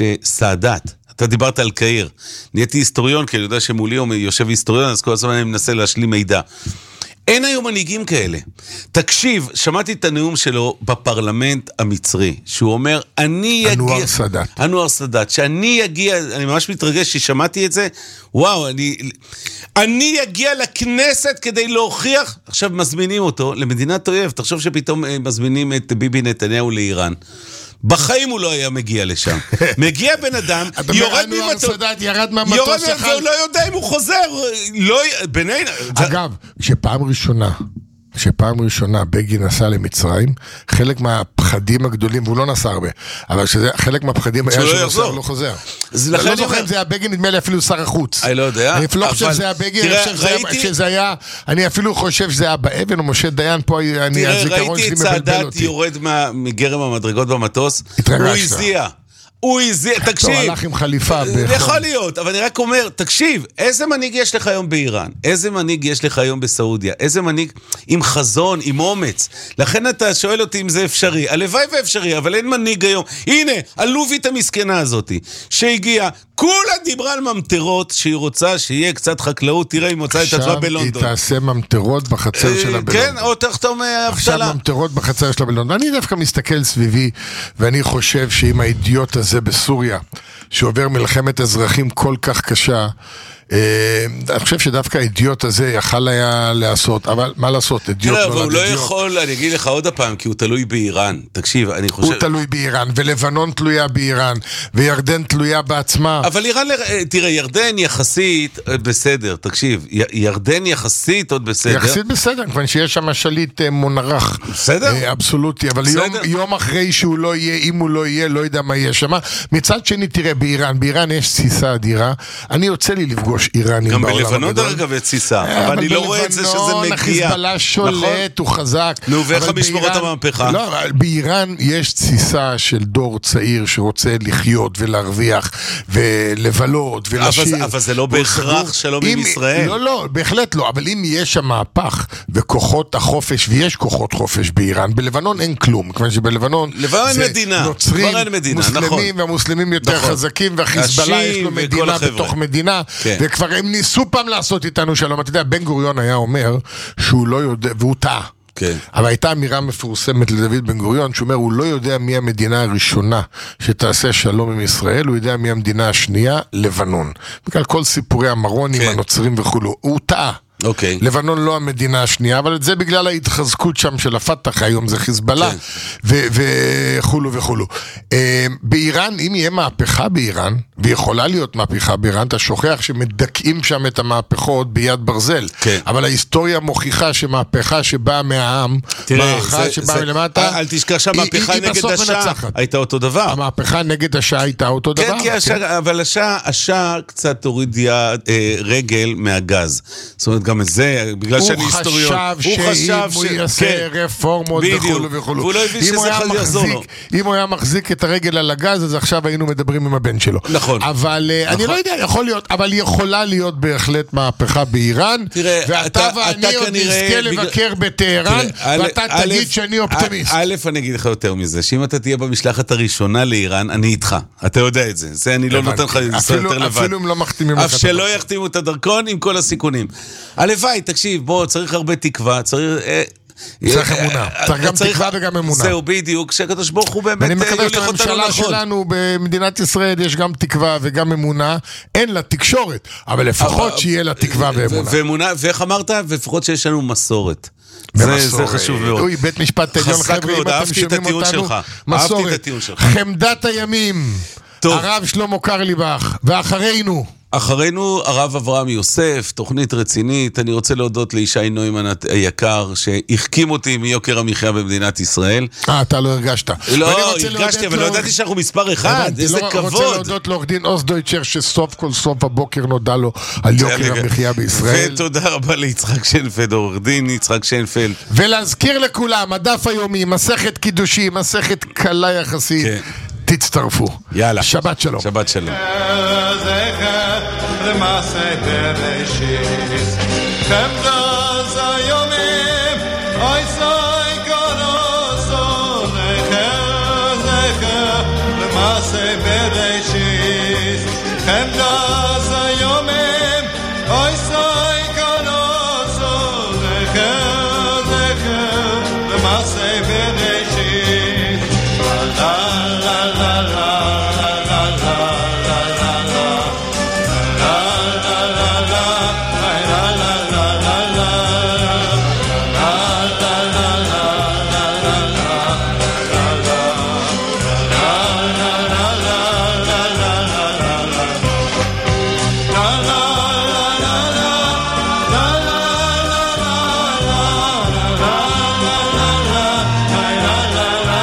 שסאדאת, אתה דיברת על קהיר, נהייתי היסטוריון, כי אני יודע שמולי יושב היסטוריון, אז כל הזמן אני מנסה להשלים מידע. אין היום מנהיגים כאלה. תקשיב, שמעתי את הנאום שלו בפרלמנט המצרי, שהוא אומר, אני יגיע... אנואר סאדאת. אנואר סאדאת, שאני יגיע, אני ממש מתרגש ששמעתי את זה, וואו, אני... אני יגיע לכנסת כדי להוכיח, עכשיו מזמינים אותו למדינת אויב, תחשוב שפתאום מזמינים את ביבי נתניהו לאיראן. בחיים הוא לא היה מגיע לשם. מגיע בן אדם, יורד ממטוס, ירד מהמטוס שלך. הוא לא יודע אם הוא חוזר. אגב, כשפעם ראשונה, כשפעם ראשונה בגין נסע למצרים, חלק מהפחדים הגדולים, והוא לא נסע הרבה, אבל חלק מהפחדים היה שהוא נסע ולא חוזר. לא זוכר אם זה היה בגין, נדמה לי אפילו שר החוץ. אני לא יודע. אני אפילו חושב שזה היה בגין, אני אפילו חושב שזה היה באבן או משה דיין, פה הזיכרון שלי מבלבל אותי. ראיתי את סאדאת יורד מגרם המדרגות במטוס, הוא הזיע. הוא הזיע, תקשיב. הוא הלך עם חליפה. יכול להיות, אבל אני רק אומר, תקשיב, איזה מנהיג יש לך היום באיראן? איזה מנהיג יש לך היום בסעודיה? איזה מנהיג עם חזון, עם אומץ? לכן אתה שואל אותי אם זה אפשרי. הלוואי ואפשרי, אבל אין מנהיג היום. הנה, הלובית המסכנה הזאת, שהגיעה, כולה דיברה על ממטרות, שהיא רוצה שיהיה קצת חקלאות, תראה, היא מוצאה את עצמה בלונדון. עכשיו היא תעשה ממטרות בחצר שלה בלונדון. כן, או תחתום אבטלה. עכשיו ממטרות בחצר שלה בלונדון. אני דווקא מסתכל סביבי, ואני חושב שאם האידיוט הזה בסוריה, שעובר מלחמת אזרחים כל כך קשה, אני חושב שדווקא האידיוט הזה יכל היה לעשות, אבל מה לעשות, אידיוט נולד אידיוט. הוא לא יכול, אני אגיד לך עוד הפעם, כי הוא תלוי באיראן. תקשיב, אני חושב... הוא תלוי באיראן, ולבנון תלויה באיראן, וירדן תלויה בעצמה. אבל איראן, תראה, ירדן יחסית בסדר, תקשיב, ירדן יחסית עוד בסדר. יחסית בסדר, כיוון שיש שם שליט מונרך. בסדר. אבסולוטי, אבל יום, יום אחרי שהוא לא יהיה, אם הוא לא יהיה, לא יודע מה יהיה שם. מצד שני, תראה, באיראן, באיראן יש תסיסה אדירה. אני יוצא לי לפגוש איראנים גם בלבנון דרך אגב ציסה, אבל אני לא רואה את זה שזה מגיע. החיזבאללה שולט, הוא חזק. נו, ואיך המשמור את המהפכה? לא, באיראן יש ציסה של דור צעיר שרוצה לחיות ולהרוויח ולבלות ולשיר. אבל זה לא בהכרח שלום עם ישראל. לא, לא, בהחלט לא, אבל אם יש שם מהפך וכוחות החופש, ויש כוחות חופש באיראן, בלבנון אין כלום, כיוון שבלבנון זה נוצרים, מוסלמים, והמוסלמים יותר חזקים, והחיזבאללה יש לו מדינה בתוך מדינה, וכבר הם ניסו פעם לעשות איתנו שלום. אתה יודע, בן גוריון היה אומר שהוא לא יודע, והוא טעה. כן. אבל הייתה אמירה מפורסמת לדוד בן גוריון, שאומר, הוא לא יודע מי המדינה הראשונה שתעשה שלום עם ישראל, הוא יודע מי המדינה השנייה, לבנון. בגלל כל סיפורי המרונים, כן. הנוצרים וכולו. הוא טעה. אוקיי. לבנון לא המדינה השנייה, אבל זה בגלל ההתחזקות שם של הפתח, היום זה חיזבאללה, וכולו וכולו. באיראן, אם יהיה מהפכה באיראן, ויכולה להיות מהפכה באיראן, אתה שוכח שמדכאים שם את המהפכות ביד ברזל. אבל ההיסטוריה מוכיחה שמהפכה שבאה מהעם, מהפכה שבאה מלמטה, אל תשכח שהמהפכה נגד השעה הייתה אותו דבר. המהפכה נגד השעה הייתה אותו דבר. כן, אבל השעה קצת הורידה רגל מהגז. זאת אומרת, גם זה, בגלל שאני היסטוריון. הוא חשב שאם הוא יעשה רפורמות וכולו וכולו. והוא לא הבין שזה יחזור לו. אם הוא היה מחזיק את הרגל על הגז, אז עכשיו היינו מדברים עם הבן שלו. נכון. אבל אני לא יודע, יכול להיות, אבל יכולה להיות בהחלט מהפכה באיראן, ואתה ואני עוד נזכה לבקר בטהרן, ואתה תגיד שאני אופטימיסט. א', אני אגיד לך יותר מזה, שאם אתה תהיה במשלחת הראשונה לאיראן, אני איתך. אתה יודע את זה. זה אני לא נותן לך יותר לבד. אפילו אם לא מחתימים לך. אף שלא יחתימו את הדרכון עם כל הסיכונים. הלוואי, תקשיב, בוא, צריך הרבה תקווה, צריך... צריך אמונה, צריך גם תקווה וגם אמונה. זהו, בדיוק, שהקדוש ברוך הוא באמת... ואני מקווה שהממשלה שלנו במדינת ישראל יש גם תקווה וגם אמונה, אין לה תקשורת, אבל לפחות שיהיה לה תקווה ואמונה. ואיך אמרת? ולפחות שיש לנו מסורת. זה חשוב מאוד. אוי, בית משפט עליון, חבר'ה, אם אתם שומעים אותנו, מסורת. חמדת הימים, הרב שלמה קרליבך, ואחרינו... אחרינו הרב אברהם יוסף, תוכנית רצינית. אני רוצה להודות לישי נוימן היקר שהחכים אותי מיוקר המחיה במדינת ישראל. אה, אתה לא הרגשת. לא, הרגשתי, אבל לא ידעתי שאנחנו מספר אחד. איזה כבוד. אני רוצה להודות לעורך דין עוז דויטשר שסוף כל סוף הבוקר נודע לו על יוקר המחיה בישראל. ותודה רבה ליצחק שיינפלד, עורך דין יצחק שיינפלד. ולהזכיר לכולם, הדף היומי, מסכת קידושי, מסכת קלה יחסית. תצטרפו. יאללה. שבת שלום. שבת שלום. למעשה בראשית חמדת הימים אוי סוי קורוסו זכר זכר למעשה בראשית חמדת הימים אוי סוי קורוסו זכר זכר למעשה בראשית לה לה לה לה la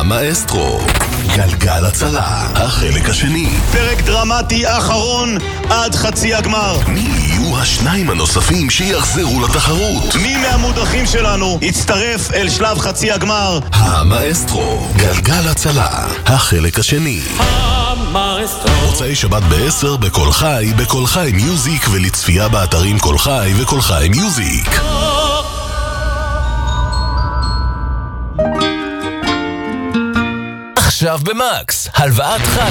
המאסטרו, גלגל הצלה, החלק השני. פרק דרמטי אחרון עד חצי הגמר. מי יהיו השניים הנוספים שיחזרו לתחרות? מי מהמודחים שלנו יצטרף אל שלב חצי הגמר? המאסטרו, גלגל הצלה, החלק השני. מוצאי שבת בעשר בכל חי, בכל חי מיוזיק, ולצפייה באתרים כל חי וכל חי מיוזיק. עכשיו במקס, הלוואת חג.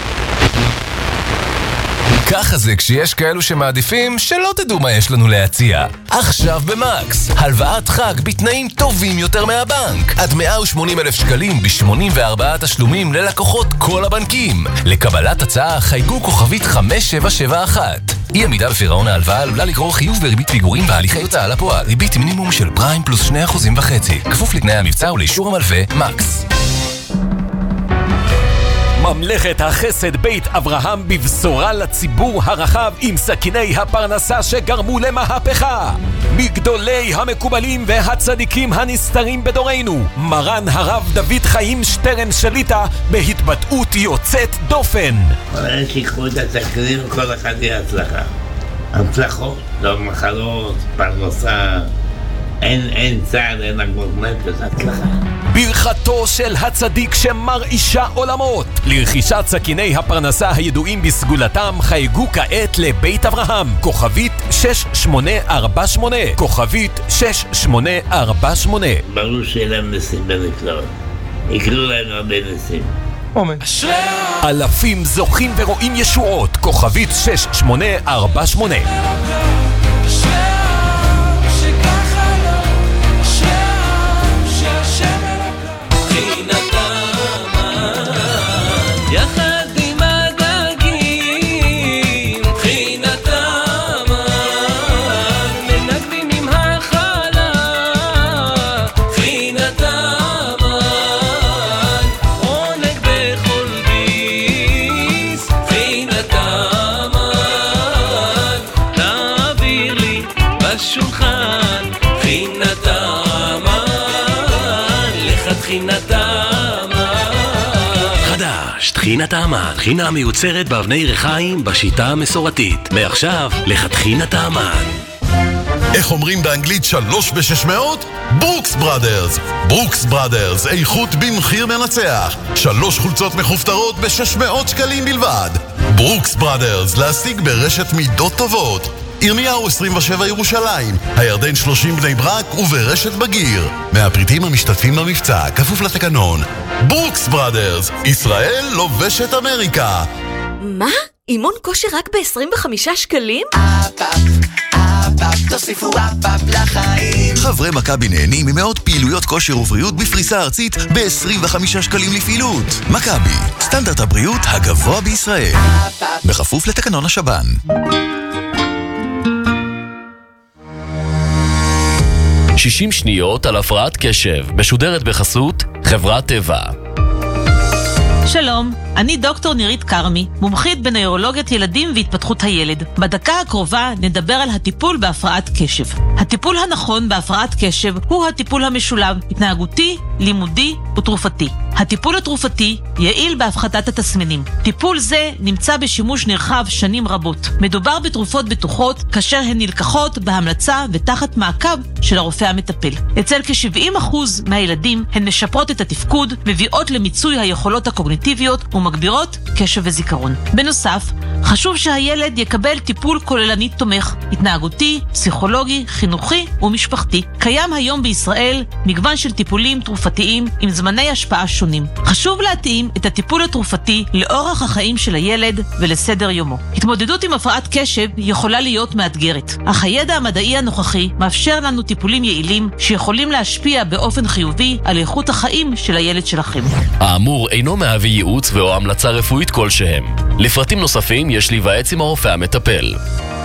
ככה זה כשיש כאלו שמעדיפים שלא תדעו מה יש לנו להציע. עכשיו במקס, הלוואת חג בתנאים טובים יותר מהבנק. עד מאה ושמונים אלף שקלים ב-שמונים וארבעה תשלומים ללקוחות כל הבנקים. לקבלת הצעה חייגו כוכבית חמש שבע שבע אחת. אי עמידה בפירעון ההלוואה עלולה לגרור חיוב בריבית פיגורים והליכי הוצאה לפועל. ריבית מינימום של פריים פלוס שני אחוזים וחצי. כפוף לתנאי המבצע ולאישור המלווה מקס. ממלכת החסד בית אברהם בבשורה לציבור הרחב עם סכיני הפרנסה שגרמו למהפכה. מגדולי המקובלים והצדיקים הנסתרים בדורנו, מרן הרב דוד חיים שטרן שליטה בהתבטאות יוצאת דופן. אלה שיקחו את התקרים, כל אחד יהיה הצלחה. הצלחות, לא מחלות, פרנסה. אין, אין צעד, אין הגמות נפש, הצלחה. ברכתו של הצדיק שמרעישה עולמות. לרכישת סכיני הפרנסה הידועים בסגולתם חייגו כעת לבית אברהם. כוכבית שש שמונה ארבע שמונה. כוכבית שש שמונה ארבע שמונה. ברור שיהיה להם נסים בנפלאות. יקרו להם הרבה נסים. אלפים זוכים ורואים ישועות. כוכבית שש שמונה ארבע שמונה. טחינת האמן, טחינה מיוצרת באבני ריחיים בשיטה המסורתית. מעכשיו לחתחינת האמן. איך אומרים באנגלית שלוש בשש מאות? ברוקס בראדרס. ברוקס בראדרס, איכות במחיר מנצח. שלוש חולצות מחופתרות ב-שש מאות שקלים בלבד. ברוקס בראדרס, להשיג ברשת מידות טובות. ירמיהו עשרים ושבע ירושלים, הירדן שלושים בני ברק וברשת בגיר. מהפריטים המשתתפים במבצע, כפוף לתקנון. ברוקס בראדרס, ישראל לובשת אמריקה. מה? אימון כושר רק ב-עשרים וחמישה שקלים? אפ-אפ, אפ-אפ, תוסיפו אפ-אפ לחיים. חברי מכבי נהנים ממאות פעילויות כושר ובריאות בפריסה ארצית ב-עשרים וחמישה שקלים לפעילות. מכבי, סטנדרט הבריאות הגבוה בישראל. אפ-אפ. בכפוף לתקנון השב"ן. שישים שניות על הפרעת קשב, משודרת בחסות חברת טבע. שלום, אני דוקטור נירית קרמי, מומחית בנוירולוגיית ילדים והתפתחות הילד. בדקה הקרובה נדבר על הטיפול בהפרעת קשב. הטיפול הנכון בהפרעת קשב הוא הטיפול המשולב, התנהגותי, לימודי ותרופתי. הטיפול התרופתי יעיל בהפחתת התסמינים. טיפול זה נמצא בשימוש נרחב שנים רבות. מדובר בתרופות בטוחות כאשר הן נלקחות בהמלצה ותחת מעקב של הרופא המטפל. אצל כ-שבעים אחוז מהילדים הן משפרות את התפקוד, מביאות למיצוי היכולות הקוגניטיביות ומגבירות קשב וזיכרון. בנוסף, חשוב שהילד יקבל טיפול כוללני תומך, התנהגותי, פסיכולוגי, חינוכי ומשפחתי. קיים היום בישראל מגוון של טיפולים תרופתיים עם זמני השפעה שונים. חשוב להתאים את הטיפול התרופתי לאורח החיים של הילד ולסדר יומו. התמודדות עם הפרעת קשב יכולה להיות מאתגרת, אך הידע המדעי הנוכחי מאפשר לנו טיפולים יעילים שיכולים להשפיע באופן חיובי על איכות החיים של הילד שלכם. האמור אינו מהווה ייעוץ ואו המלצה רפואית כלשהם. לפרטים נוספים יש להיוועץ עם הרופא המטפל.